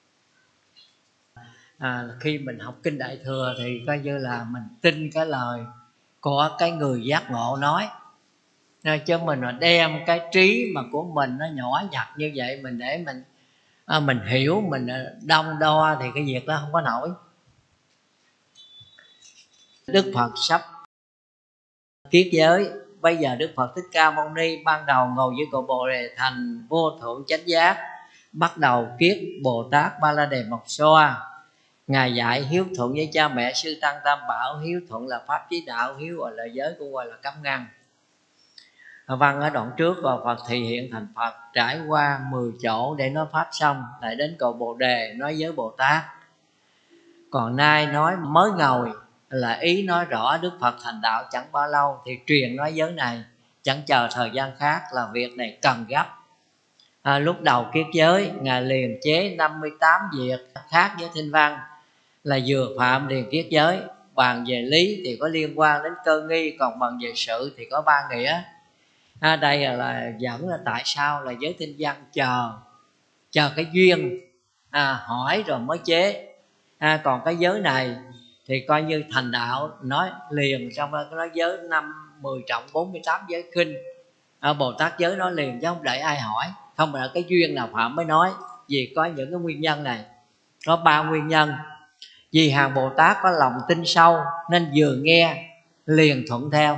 À, khi mình học kinh Đại Thừa thì coi như là mình tin cái lời của cái người giác ngộ nói, chứ mình mà đem cái trí mà của mình nó nhỏ nhặt như vậy mình để mình à, mình hiểu, mình đong đo thì cái việc đó không có nổi. Đức Phật sắp kiết giới bây giờ Đức Phật Thích Ca Mâu Ni ban đầu ngồi dưới cội Bồ Đề thành vô thượng chánh giác, bắt đầu kiết Bồ Tát Ba La Đề Mộc Xoa. Ngài dạy hiếu thuận với cha mẹ sư tăng tam bảo. Hiếu thuận là pháp chí đạo, hiếu gọi là giới, cũng gọi là cấm ngăn. Văn ở đoạn trước và Phật thị hiện thành Phật, trải qua mười chỗ để nói pháp xong, lại đến cội Bồ Đề nói với Bồ Tát. Còn nay nói mới ngồi là ý nói rõ Đức Phật thành đạo chẳng bao lâu, thì truyền nói giới này, chẳng chờ thời gian khác, là việc này cần gấp. À, lúc đầu kiết giới, Ngài liền chế năm mươi tám việc khác với Thinh Văn, là vừa phạm liền kiết giới. Bàn về lý thì có liên quan đến cơ nghi, còn bàn về sự thì có ba nghĩa. À, đây là, là dẫn là tại sao là giới Thinh Văn chờ chờ cái duyên, à, hỏi rồi mới chế. À, còn cái giới này thì coi như thành đạo, nói liền, xong rồi nói giới năm mười trọng bốn mươi tám giới kinh. À, Bồ Tát giới nói liền chứ không để ai hỏi, không là cái duyên nào phạm mới nói. Vì có những cái nguyên nhân này, có ba nguyên nhân. Vì hàng Bồ Tát có lòng tin sâu nên vừa nghe liền thuận theo.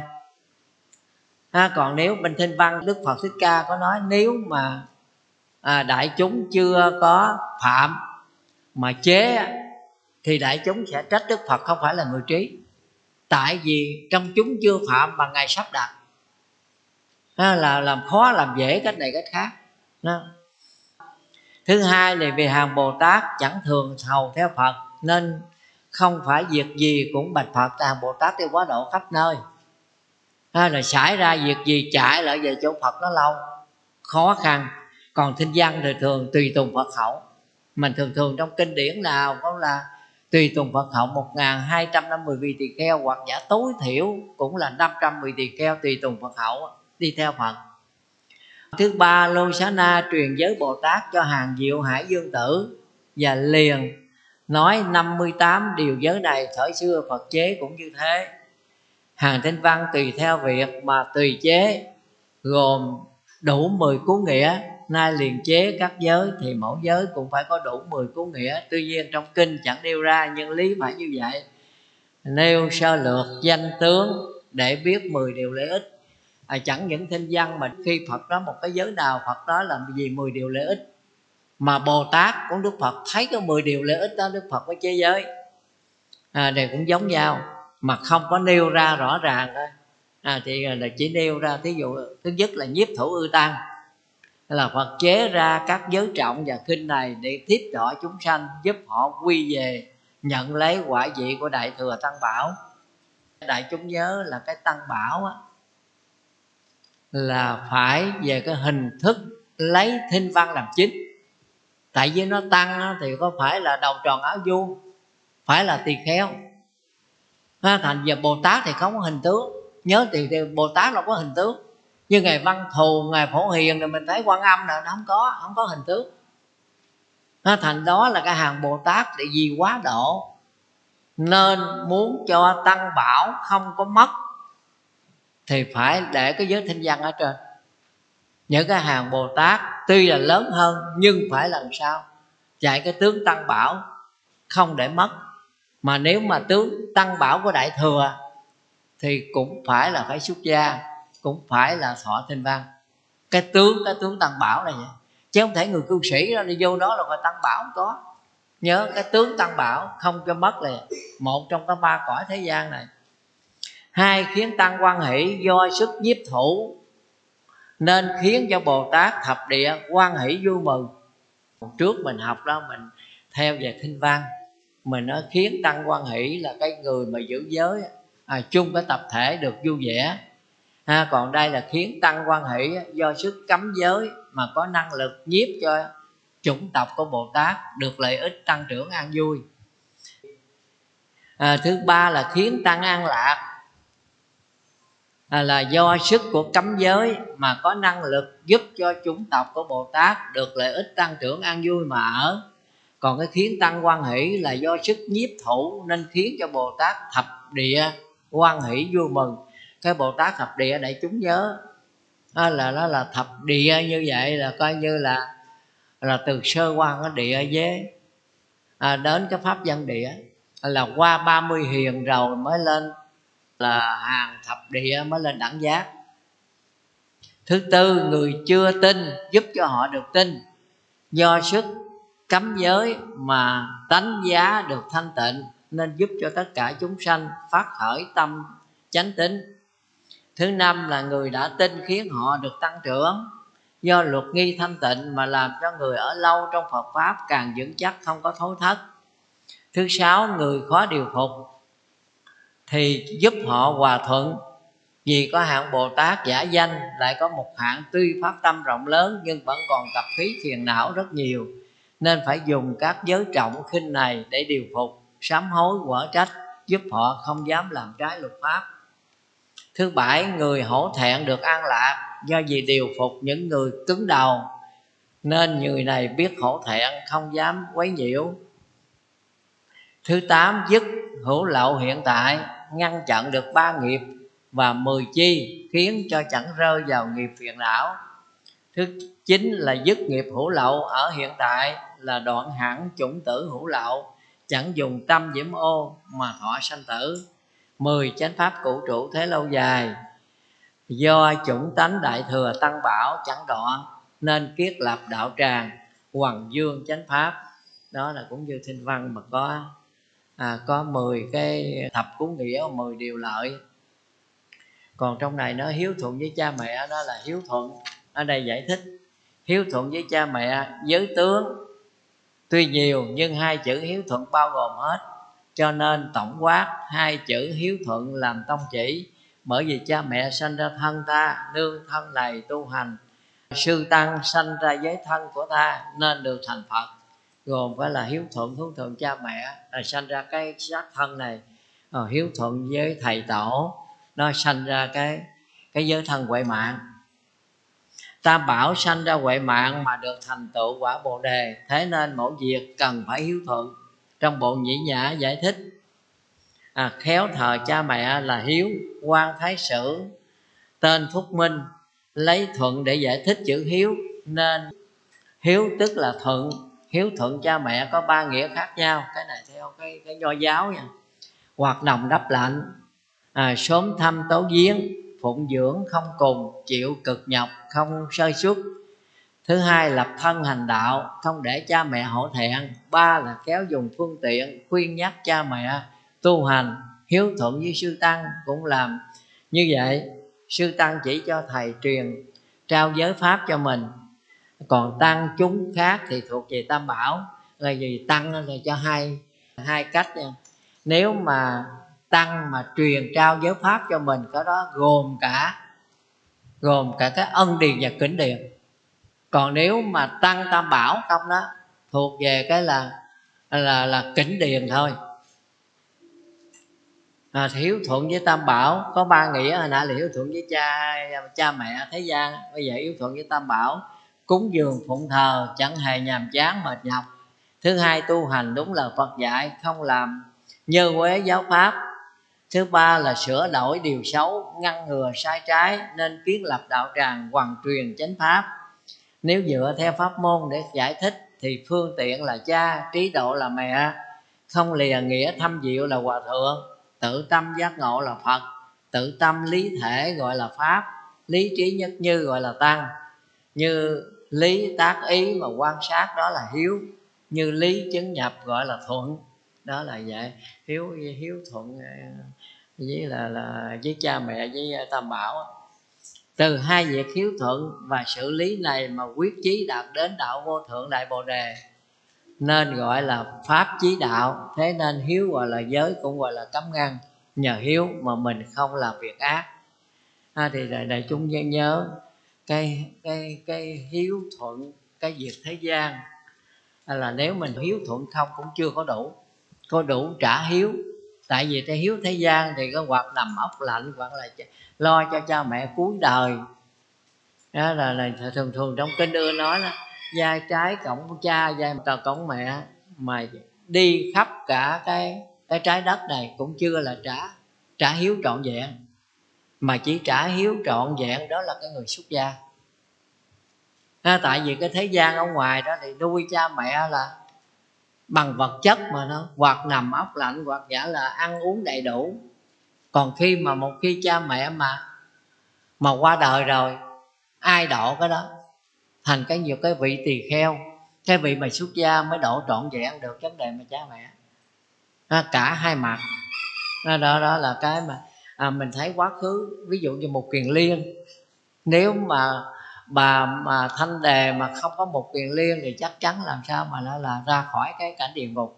À, còn nếu bên Thinh Văn, Đức Phật Thích Ca có nói nếu mà à, đại chúng chưa có phạm mà chế thì đại chúng sẽ trách Đức Phật không phải là người trí, tại vì trong chúng chưa phạm mà Ngài sắp đặt. À, là làm khó làm dễ cách này cách khác đó. Thứ hai là vì hàng Bồ Tát chẳng thường hầu theo Phật, nên không phải việc gì cũng bạch Phật. Hàng Bồ Tát đi quá độ khắp nơi, à, là xảy ra việc gì chạy lại về chỗ Phật nó lâu, khó khăn. Còn Thinh Văn thì thường tùy tùng Phật hậu. Mình thường thường trong kinh điển nào cũng là tùy tùng Phật hậu một nghìn hai trăm năm mươi vị tỳ kheo, hoặc giả tối thiểu cũng là năm trăm vị tỳ kheo tùy tùng Phật hậu đi theo Phật. Thứ ba, Lô Xá Na truyền giới Bồ Tát cho hàng Diệu Hải Dương Tử, và liền nói năm mươi tám điều giới này thời xưa Phật chế cũng như thế. Hàng Thinh Văn tùy theo việc mà tùy chế, gồm đủ mười cú nghĩa. Nay liền chế các giới thì mỗi giới cũng phải có đủ mười cú nghĩa. Tuy nhiên trong kinh chẳng nêu ra, nhưng lý phải như vậy. Nêu sơ lược danh tướng để biết mười điều lợi ích. À, chẳng những Thinh Văn mà khi Phật nói một cái giới nào, Phật nói làm gì mười điều lợi ích. Mà Bồ Tát của Đức Phật thấy có mười điều lợi ích đó, Đức Phật mới chế giới. À, này cũng giống nhau mà không có nêu ra rõ ràng thôi. À, thì là chỉ nêu ra thí dụ thứ nhất là nhiếp thủ ư tăng, là Phật chế ra các giới trọng và kinh này để tiếp đỏ chúng sanh, giúp họ quy về nhận lấy quả vị của Đại Thừa Tăng Bảo. Đại chúng nhớ là cái Tăng Bảo á, là phải về cái hình thức lấy Thinh Văn làm chính. Tại vì nó tăng á, thì có phải là đầu tròn áo vuông, phải là tỳ kheo. Thành giờ Bồ Tát thì không có hình tướng. Nhớ thì, thì Bồ Tát là có hình tướng, như Ngài Văn Thù, Ngài Phổ Hiền thì mình thấy Quan Âm là nó không có, không có hình tướng. Thành đó là cái hàng Bồ Tát để vì quá độ, nên muốn cho Tăng Bảo không có mất thì phải để cái giới Thinh Văn ở trên. Những cái hàng Bồ Tát tuy là lớn hơn, nhưng phải làm sao dạy cái tướng Tăng Bảo không để mất. Mà nếu mà tướng Tăng Bảo của Đại Thừa thì cũng phải là phải xuất gia, cũng phải là thọ Thinh Văn. Cái tướng cái tướng Tăng Bảo này vậy. Chứ không thể người cư sĩ đó đi vô đó là phải Tăng Bảo không có. Nhớ cái tướng Tăng Bảo không cho mất là một trong các ba cõi thế gian này. Hai, khiến Tăng hoan hỷ do sức nhiếp thủ, nên khiến cho Bồ Tát thập địa hoan hỷ vui mừng. Trước mình học đó, mình theo về Thinh Văn, mình nó khiến Tăng hoan hỷ là cái người mà giữ giới, à, chung cái tập thể được vui vẻ. À, còn đây là khiến Tăng hoan hỷ do sức cấm giới mà có năng lực nhiếp cho chủng tộc của Bồ Tát được lợi ích tăng trưởng an vui. À, thứ ba là khiến Tăng an lạc, à, là do sức của cấm giới mà có năng lực giúp cho chủng tộc của Bồ Tát được lợi ích tăng trưởng an vui mà ở. Còn cái khiến Tăng hoan hỷ là do sức nhiếp thủ, nên khiến cho Bồ Tát thập địa hoan hỷ vui mừng. Cái Bồ Tát thập địa đại chúng nhớ đó là nó là thập địa, như vậy là coi như là là từ sơ quan cái địa giới, à, đến cái pháp văn địa, là qua ba mươi hiền rồi mới lên là hàng thập địa, mới lên đẳng giác. Thứ tư, người chưa tin giúp cho họ được tin. Do sức cấm giới mà tánh giá được thanh tịnh, nên giúp cho tất cả chúng sanh phát khởi tâm chánh tín. Thứ năm là người đã tin khiến họ được tăng trưởng. Do luật nghi thanh tịnh mà làm cho người ở lâu trong Phật Pháp càng vững chắc, không có thối thất. Thứ sáu, người khó điều phục thì giúp họ hòa thuận. Vì có hạng Bồ Tát giả danh, lại có một hạng tuy phát tâm rộng lớn nhưng vẫn còn tập khí phiền não rất nhiều, nên phải dùng các giới trọng khinh này để điều phục, sám hối, quở trách, giúp họ không dám làm trái luật pháp. Thứ bảy, người hổ thẹn được an lạc. Do vì điều phục những người cứng đầu, nên người này biết hổ thẹn, không dám quấy nhiễu. Thứ tám, dứt hữu lậu hiện tại, ngăn chặn được ba nghiệp và mười chi, khiến cho chẳng rơi vào nghiệp phiền não. Thứ chín là dứt nghiệp hữu lậu ở hiện tại, là đoạn hẳn chủng tử hữu lậu, chẳng dùng tâm nhiễm ô mà thọ sanh tử. Mười chánh pháp cụ trụ thế lâu dài. Do chủng tánh đại thừa tăng bảo chẳng đoạn, nên kiết lập đạo tràng, hoằng dương chánh pháp. Đó là cũng như Thinh Văn mà có à, có mười cái thập cú nghĩa, mười điều lợi. Còn trong này nó hiếu thuận với cha mẹ, đó là hiếu thuận. Ở đây giải thích hiếu thuận với cha mẹ, giới tướng tuy nhiều nhưng hai chữ hiếu thuận bao gồm hết, cho nên tổng quát hai chữ hiếu thuận làm tông chỉ. Bởi vì cha mẹ sanh ra thân ta, nương thân này tu hành. Sư tăng sanh ra giới thân của ta, nên được thành Phật. Gồm phải là hiếu thuận, hiếu thuận cha mẹ là sanh ra cái xác thân này, rồi hiếu thuận với thầy tổ, nó sanh ra cái cái giới thân huệ mạng. Tam bảo sanh ra huệ mạng mà được thành tựu quả Bồ đề. Thế nên mỗi việc cần phải hiếu thuận. Trong bộ Nhĩ Nhã giải thích à, khéo thờ cha mẹ là hiếu. Quan Thái Sử tên Phúc Minh lấy thuận để giải thích chữ hiếu, nên hiếu tức là thuận. Hiếu thuận cha mẹ có ba nghĩa khác nhau. Cái này theo cái, cái nho giáo nha. Hoạt nồng đắp lạnh, à, sớm thăm tấu giếng, phụng dưỡng không cùng, chịu cực nhọc không sơ suất. Thứ hai, lập thân hành đạo, không để cha mẹ hổ thẹn. Ba là kéo dùng phương tiện, khuyên nhắc cha mẹ tu hành. Hiếu thuận với sư tăng cũng làm như vậy. Sư tăng chỉ cho thầy truyền trao giới pháp cho mình, còn tăng chúng khác thì thuộc về tam bảo. Là gì? Tăng là cho hai hai cách nha. Nếu mà tăng mà truyền trao giới pháp cho mình, cái đó gồm cả gồm cả cái ân điền và kính điền. Còn nếu mà tăng tam bảo không, đó thuộc về cái là là là kính điền thôi. À, hiếu thuận với tam bảo có ba nghĩa. Hồi nãy là hiếu thuận với cha cha mẹ thế gian, bây giờ hiếu thuận với tam bảo. Cúng dường phụng thờ chẳng hề nhàm chán mệt nhọc. Thứ hai, tu hành đúng lời Phật dạy, không làm nhơ quế giáo pháp. Thứ ba là sửa đổi điều xấu, ngăn ngừa sai trái, nên kiến lập đạo tràng hoằng truyền chánh pháp. Nếu dựa theo pháp môn để giải thích thì phương tiện là cha, trí độ là mẹ, không lìa nghĩa thâm diệu là hòa thượng, tự tâm giác ngộ là Phật, tự tâm lý thể gọi là pháp, lý trí nhất như gọi là tăng. Như lý tác ý mà quan sát đó là hiếu, như lý chứng nhập gọi là thuận. Đó là vậy. Hiếu hiếu thuận với là là với cha mẹ, với tam bảo. Từ hai việc hiếu thuận và xử lý này mà quyết chí đạt đến đạo vô thượng đại bồ đề, nên gọi là pháp chí đạo. Thế nên hiếu gọi là giới, cũng gọi là cấm ngăn. Nhờ hiếu mà mình không làm việc ác. À, thì đại, đại chúng nhớ, nhớ cái cái cái hiếu thuận cái việc thế gian là nếu mình hiếu thuận không cũng chưa có đủ, có đủ trả hiếu. Tại vì cái hiếu thế gian thì có hoặc nằm ốc lạnh, hoặc là lo cho cha mẹ cuối đời. Đó là, là thường thường trong kinh đưa nói là vai trái cổng cha, vai mặt cổng mẹ, mà đi khắp cả cái cái trái đất này cũng chưa là trả trả hiếu trọn vẹn. Mà chỉ trả hiếu trọn vẹn đó là cái người xuất gia. À, tại vì cái thế gian ở ngoài đó thì nuôi cha mẹ là bằng vật chất mà nó, hoặc nằm ốc lạnh, hoặc giả là ăn uống đầy đủ. Còn khi mà một khi cha mẹ mà mà qua đời rồi, ai độ cái đó thành cái nhiều cái vị tỳ kheo, cái vị mà xuất gia mới độ trọn vẹn được vấn đề mà cha mẹ. À, cả hai mặt đó, đó, đó là cái mà à, mình thấy quá khứ. Ví dụ như một Kiền Liên, nếu mà bà mà Thanh Đề mà không có một Kiền Liên thì chắc chắn làm sao mà nó là ra khỏi cái cảnh địa ngục.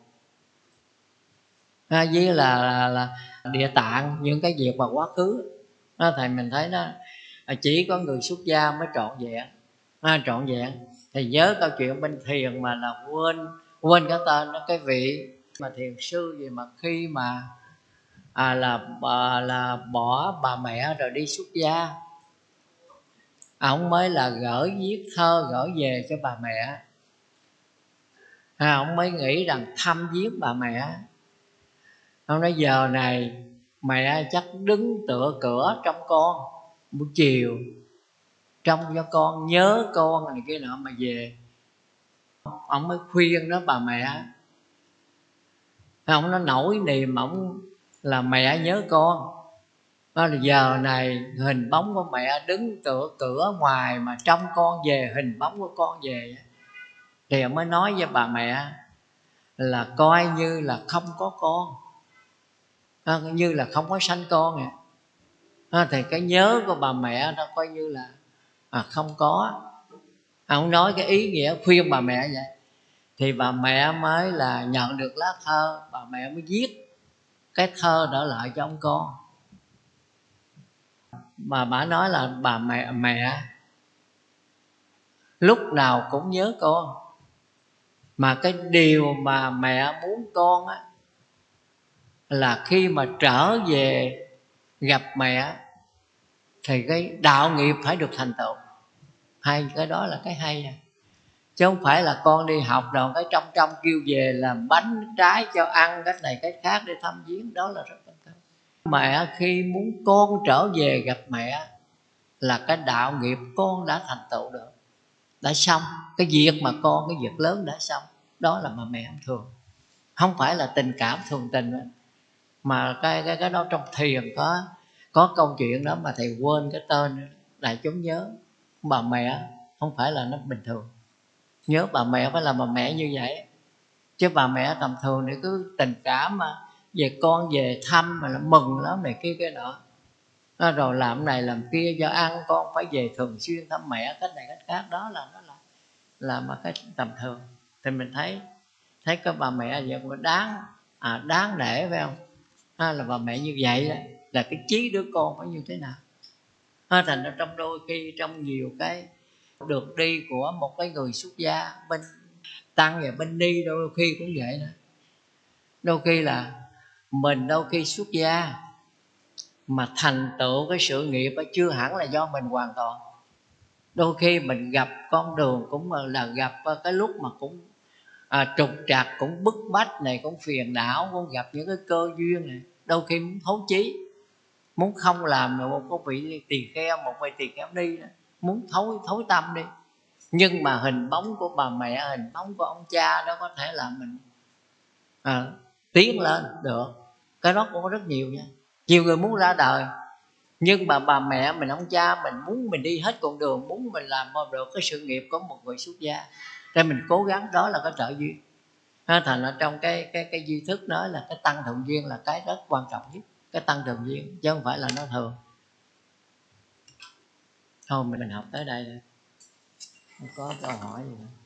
À, với là, là, là Địa Tạng, những cái việc mà quá khứ đó, thầy mình thấy đó chỉ có người xuất gia mới trọn vẹn. À, trọn vẹn thì nhớ câu chuyện bên thiền mà là quên quên cái tên đó, cái vị mà thiền sư gì mà khi mà à, là bà, là bỏ bà mẹ rồi đi xuất gia, ông mới là gửi viết thơ gửi về cho bà mẹ. À, ông mới nghĩ rằng thăm viếng bà mẹ. Ông nói giờ này mẹ chắc đứng tựa cửa trong con, buổi chiều trông cho con, nhớ con này kia nọ mà về. Ông mới khuyên đó bà mẹ. Ông nó nổi niềm ông là mẹ nhớ con. Đó là giờ này hình bóng của mẹ đứng tựa cửa ngoài mà trông con về, hình bóng của con về. Thì ông mới nói với bà mẹ là coi như là không có con, à, như là không có sanh con nè. À, thì cái nhớ của bà mẹ nó coi như là à, không có. Ông nói cái ý nghĩa khuyên bà mẹ vậy. Thì bà mẹ mới là nhận được lá thơ, bà mẹ mới viết cái thơ đỡ lại cho ông con. Mà bà nói là bà mẹ mẹ lúc nào cũng nhớ con, mà cái điều mà mẹ muốn con á là khi mà trở về gặp mẹ thì cái đạo nghiệp phải được thành tựu. Hay cái đó là cái hay à. Chứ không phải là con đi học rồi cái trong trong kêu về làm bánh trái cho ăn, cái này cái khác để thăm viếng, đó là rất quan trọng. Mẹ khi muốn con trở về gặp mẹ là cái đạo nghiệp con đã thành tựu được, đã xong. Cái việc mà con, cái việc lớn đã xong. Đó là mà mẹ thường, không phải là tình cảm thường tình đó. Mà cái, cái, cái đó trong thiền có có câu chuyện đó mà thầy quên cái tên, đại chúng nhớ. Bà mẹ không phải là nó bình thường, nhớ bà mẹ phải là bà mẹ như vậy. Chứ bà mẹ tầm thường thì cứ tình cảm mà về con về thăm mà là mừng lắm này kia cái nọ, nó rồi làm này làm kia cho ăn, con phải về thường xuyên thăm mẹ, cách này cách khác. Đó là nó là là mà cái tầm thường. Thì mình thấy thấy cái bà mẹ vậy mà đáng à, đáng để phải không? À, là bà mẹ như vậy đó, là cái chí đứa con phải như thế nào. À, thành ra trong đôi khi trong nhiều cái được đi của một cái người xuất gia, bên tăng và bên ni đôi khi cũng vậy đó. Đôi khi là mình đôi khi xuất gia mà thành tựu cái sự nghiệp chưa hẳn là do mình hoàn toàn. Đôi khi mình gặp con đường cũng là gặp cái lúc mà cũng à, trục trặc, cũng bức bách này, cũng phiền não, cũng gặp những cái cơ duyên này. Đôi khi muốn thấu chí, muốn không làm được một vị tỳ kheo, một vị tỳ kheo đi đó, muốn thối thối tâm đi. Nhưng mà hình bóng của bà mẹ, hình bóng của ông cha đó có thể làm mình à, tiến lên được. Cái đó cũng có rất nhiều nha. Nhiều người muốn ra đời, nhưng mà bà mẹ mình, ông cha mình muốn mình đi hết con đường, muốn mình làm được cái sự nghiệp của một người xuất gia, để mình cố gắng. Đó là cái trợ duyên. Thành ra trong cái cái cái duy thức nói là cái tăng thượng duyên là cái rất quan trọng nhất, cái tăng thượng duyên, chứ không phải là nó thường. Thôi mình, mình học tới đây thôi, không có câu hỏi gì nữa.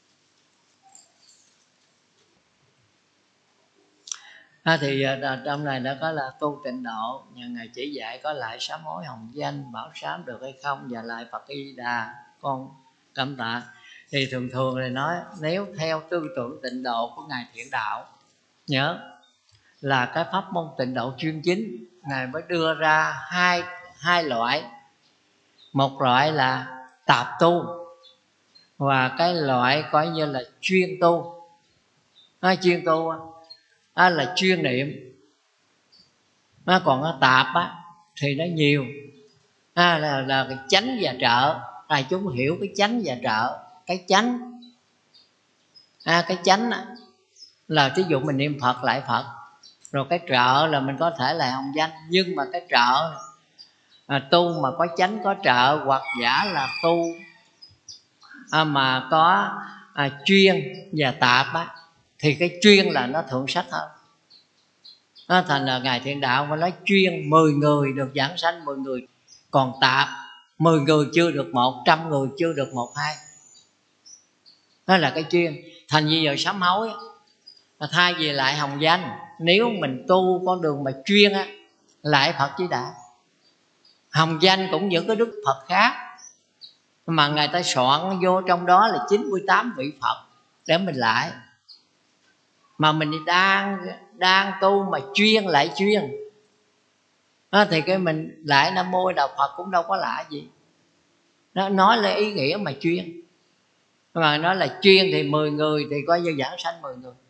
À, thì à, trong này đã có là tu tịnh độ, nhờ Ngài chỉ dạy có lại sám hối hồng danh, bảo sám được hay không, và lại Phật Y Đà con cảm tạ. Thì thường thường thì nói nếu theo tư tưởng tịnh độ của Ngài Thiện Đạo, nhớ là cái pháp môn tịnh độ chuyên chính, Ngài mới đưa ra hai hai loại. Một loại là tạp tu, và cái loại coi như là chuyên tu. À, chuyên tu à, là chuyên niệm. À, còn cái tạp á, thì nó nhiều. À, là, là cái chánh và trợ. Đại chúng hiểu cái chánh và trợ. Cái chánh à, cái chánh á, là ví dụ mình niệm Phật lại Phật. Rồi cái trợ là mình có thể là hồng danh. Nhưng mà cái trợ à, tu mà có chánh có trợ, hoặc giả là tu à, mà có à, chuyên và tạp á, thì cái chuyên là nó thượng sách hơn. Nó thành là Ngài Thiện Đạo mà nói chuyên mười người được giảng sanh mười người, còn tạp mười người chưa được một, trăm người chưa được một hai. Đó là cái chuyên. Thành như giờ sám hối á, thay vì lại hồng danh, nếu mình tu con đường mà chuyên á, lại Phật Di Đà. Hồng danh cũng những cái đức Phật khác, mà người ta soạn vô trong đó là chín mươi tám vị Phật để mình lại. Mà mình đang đang tu mà chuyên lại chuyên đó, thì cái mình lại Nam Mô Đạo Phật cũng đâu có lạ gì. Nó nói là ý nghĩa mà chuyên. Mà nói là chuyên thì mười người thì coi như giảng sanh mười người.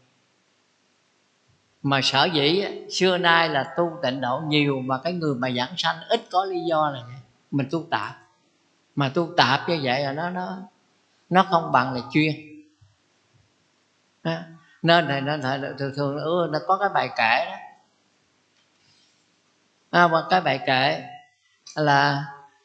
Mà sở dĩ xưa nay là tu tịnh độ nhiều, mà cái người mà giảng sanh ít có lý do là vậy. Mình tu tạp. Mà tu tạp như vậy là nó nó nó không bằng là chuyên. Đó. Nên là nên là thường thường ừ, nó có cái bài kể đó. À, một cái bài kể là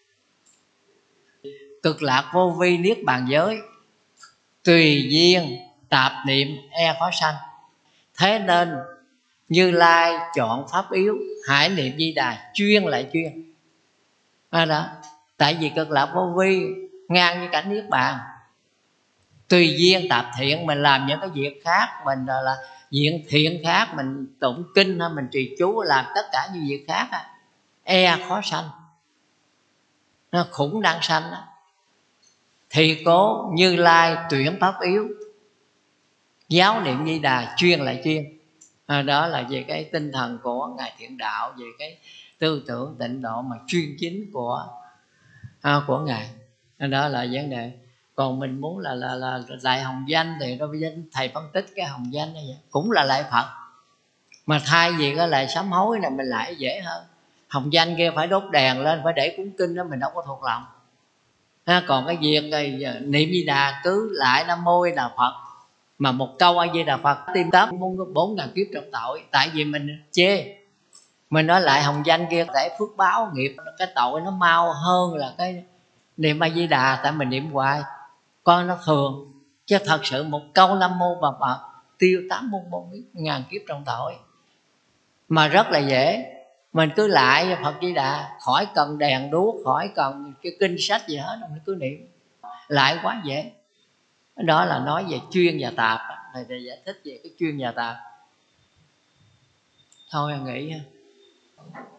cực lạc vô vi niết bàn giới, tùy duyên tạp niệm e khó sanh. Thế nên Như Lai chọn pháp yếu, hải niệm Di Đà chuyên lại chuyên. À đó. Tại vì cực lạc vô vi ngang với cảnh niết bàn. Tùy duyên tạp thiện, mình làm những cái việc khác, mình là diện thiện khác, mình tụng kinh hay mình trì chú, làm tất cả những việc khác á, e khó sanh, nó khủng đang sanh đó. Thì cố Như Lai tuyển pháp yếu, giáo niệm Di Đà chuyên lại chuyên. À, đó là về cái tinh thần của Ngài Thiện Đạo, về cái tư tưởng tịnh độ mà chuyên chính của à, của Ngài. Đó là vấn đề. Còn mình muốn là là là lại hồng danh thì đâu bây thầy phân tích cái hồng danh này cũng là lại Phật, mà thay vì cái lại sám hối là mình lại dễ hơn. Hồng danh kia phải đốt đèn lên, phải để cúng kinh đó, mình đâu có thuộc lòng. À, còn cái việc niệm Di Đà cứ lại Nam Mô là Phật, mà một câu A Di Đà Phật tìm tám bốn ngàn kiếp trọng tội. Tại vì mình chê, mình nói lại hồng danh kia để phước báo nghiệp, cái tội nó mau hơn là cái niệm A Di Đà. Tại mình niệm hoài con nó thường, chứ thật sự một câu Nam Mô Bà Phật tiêu tám bốn ngàn kiếp trọng tội, mà rất là dễ. Mình cứ lại Phật Di Đà, khỏi cần đèn đuốc, khỏi cần cái kinh sách gì hết, mình cứ niệm lại quá dễ. Đó là nói về chuyên và tạp. Thầy thầy giải thích về cái chuyên và tạp thôi, em nghĩ ha.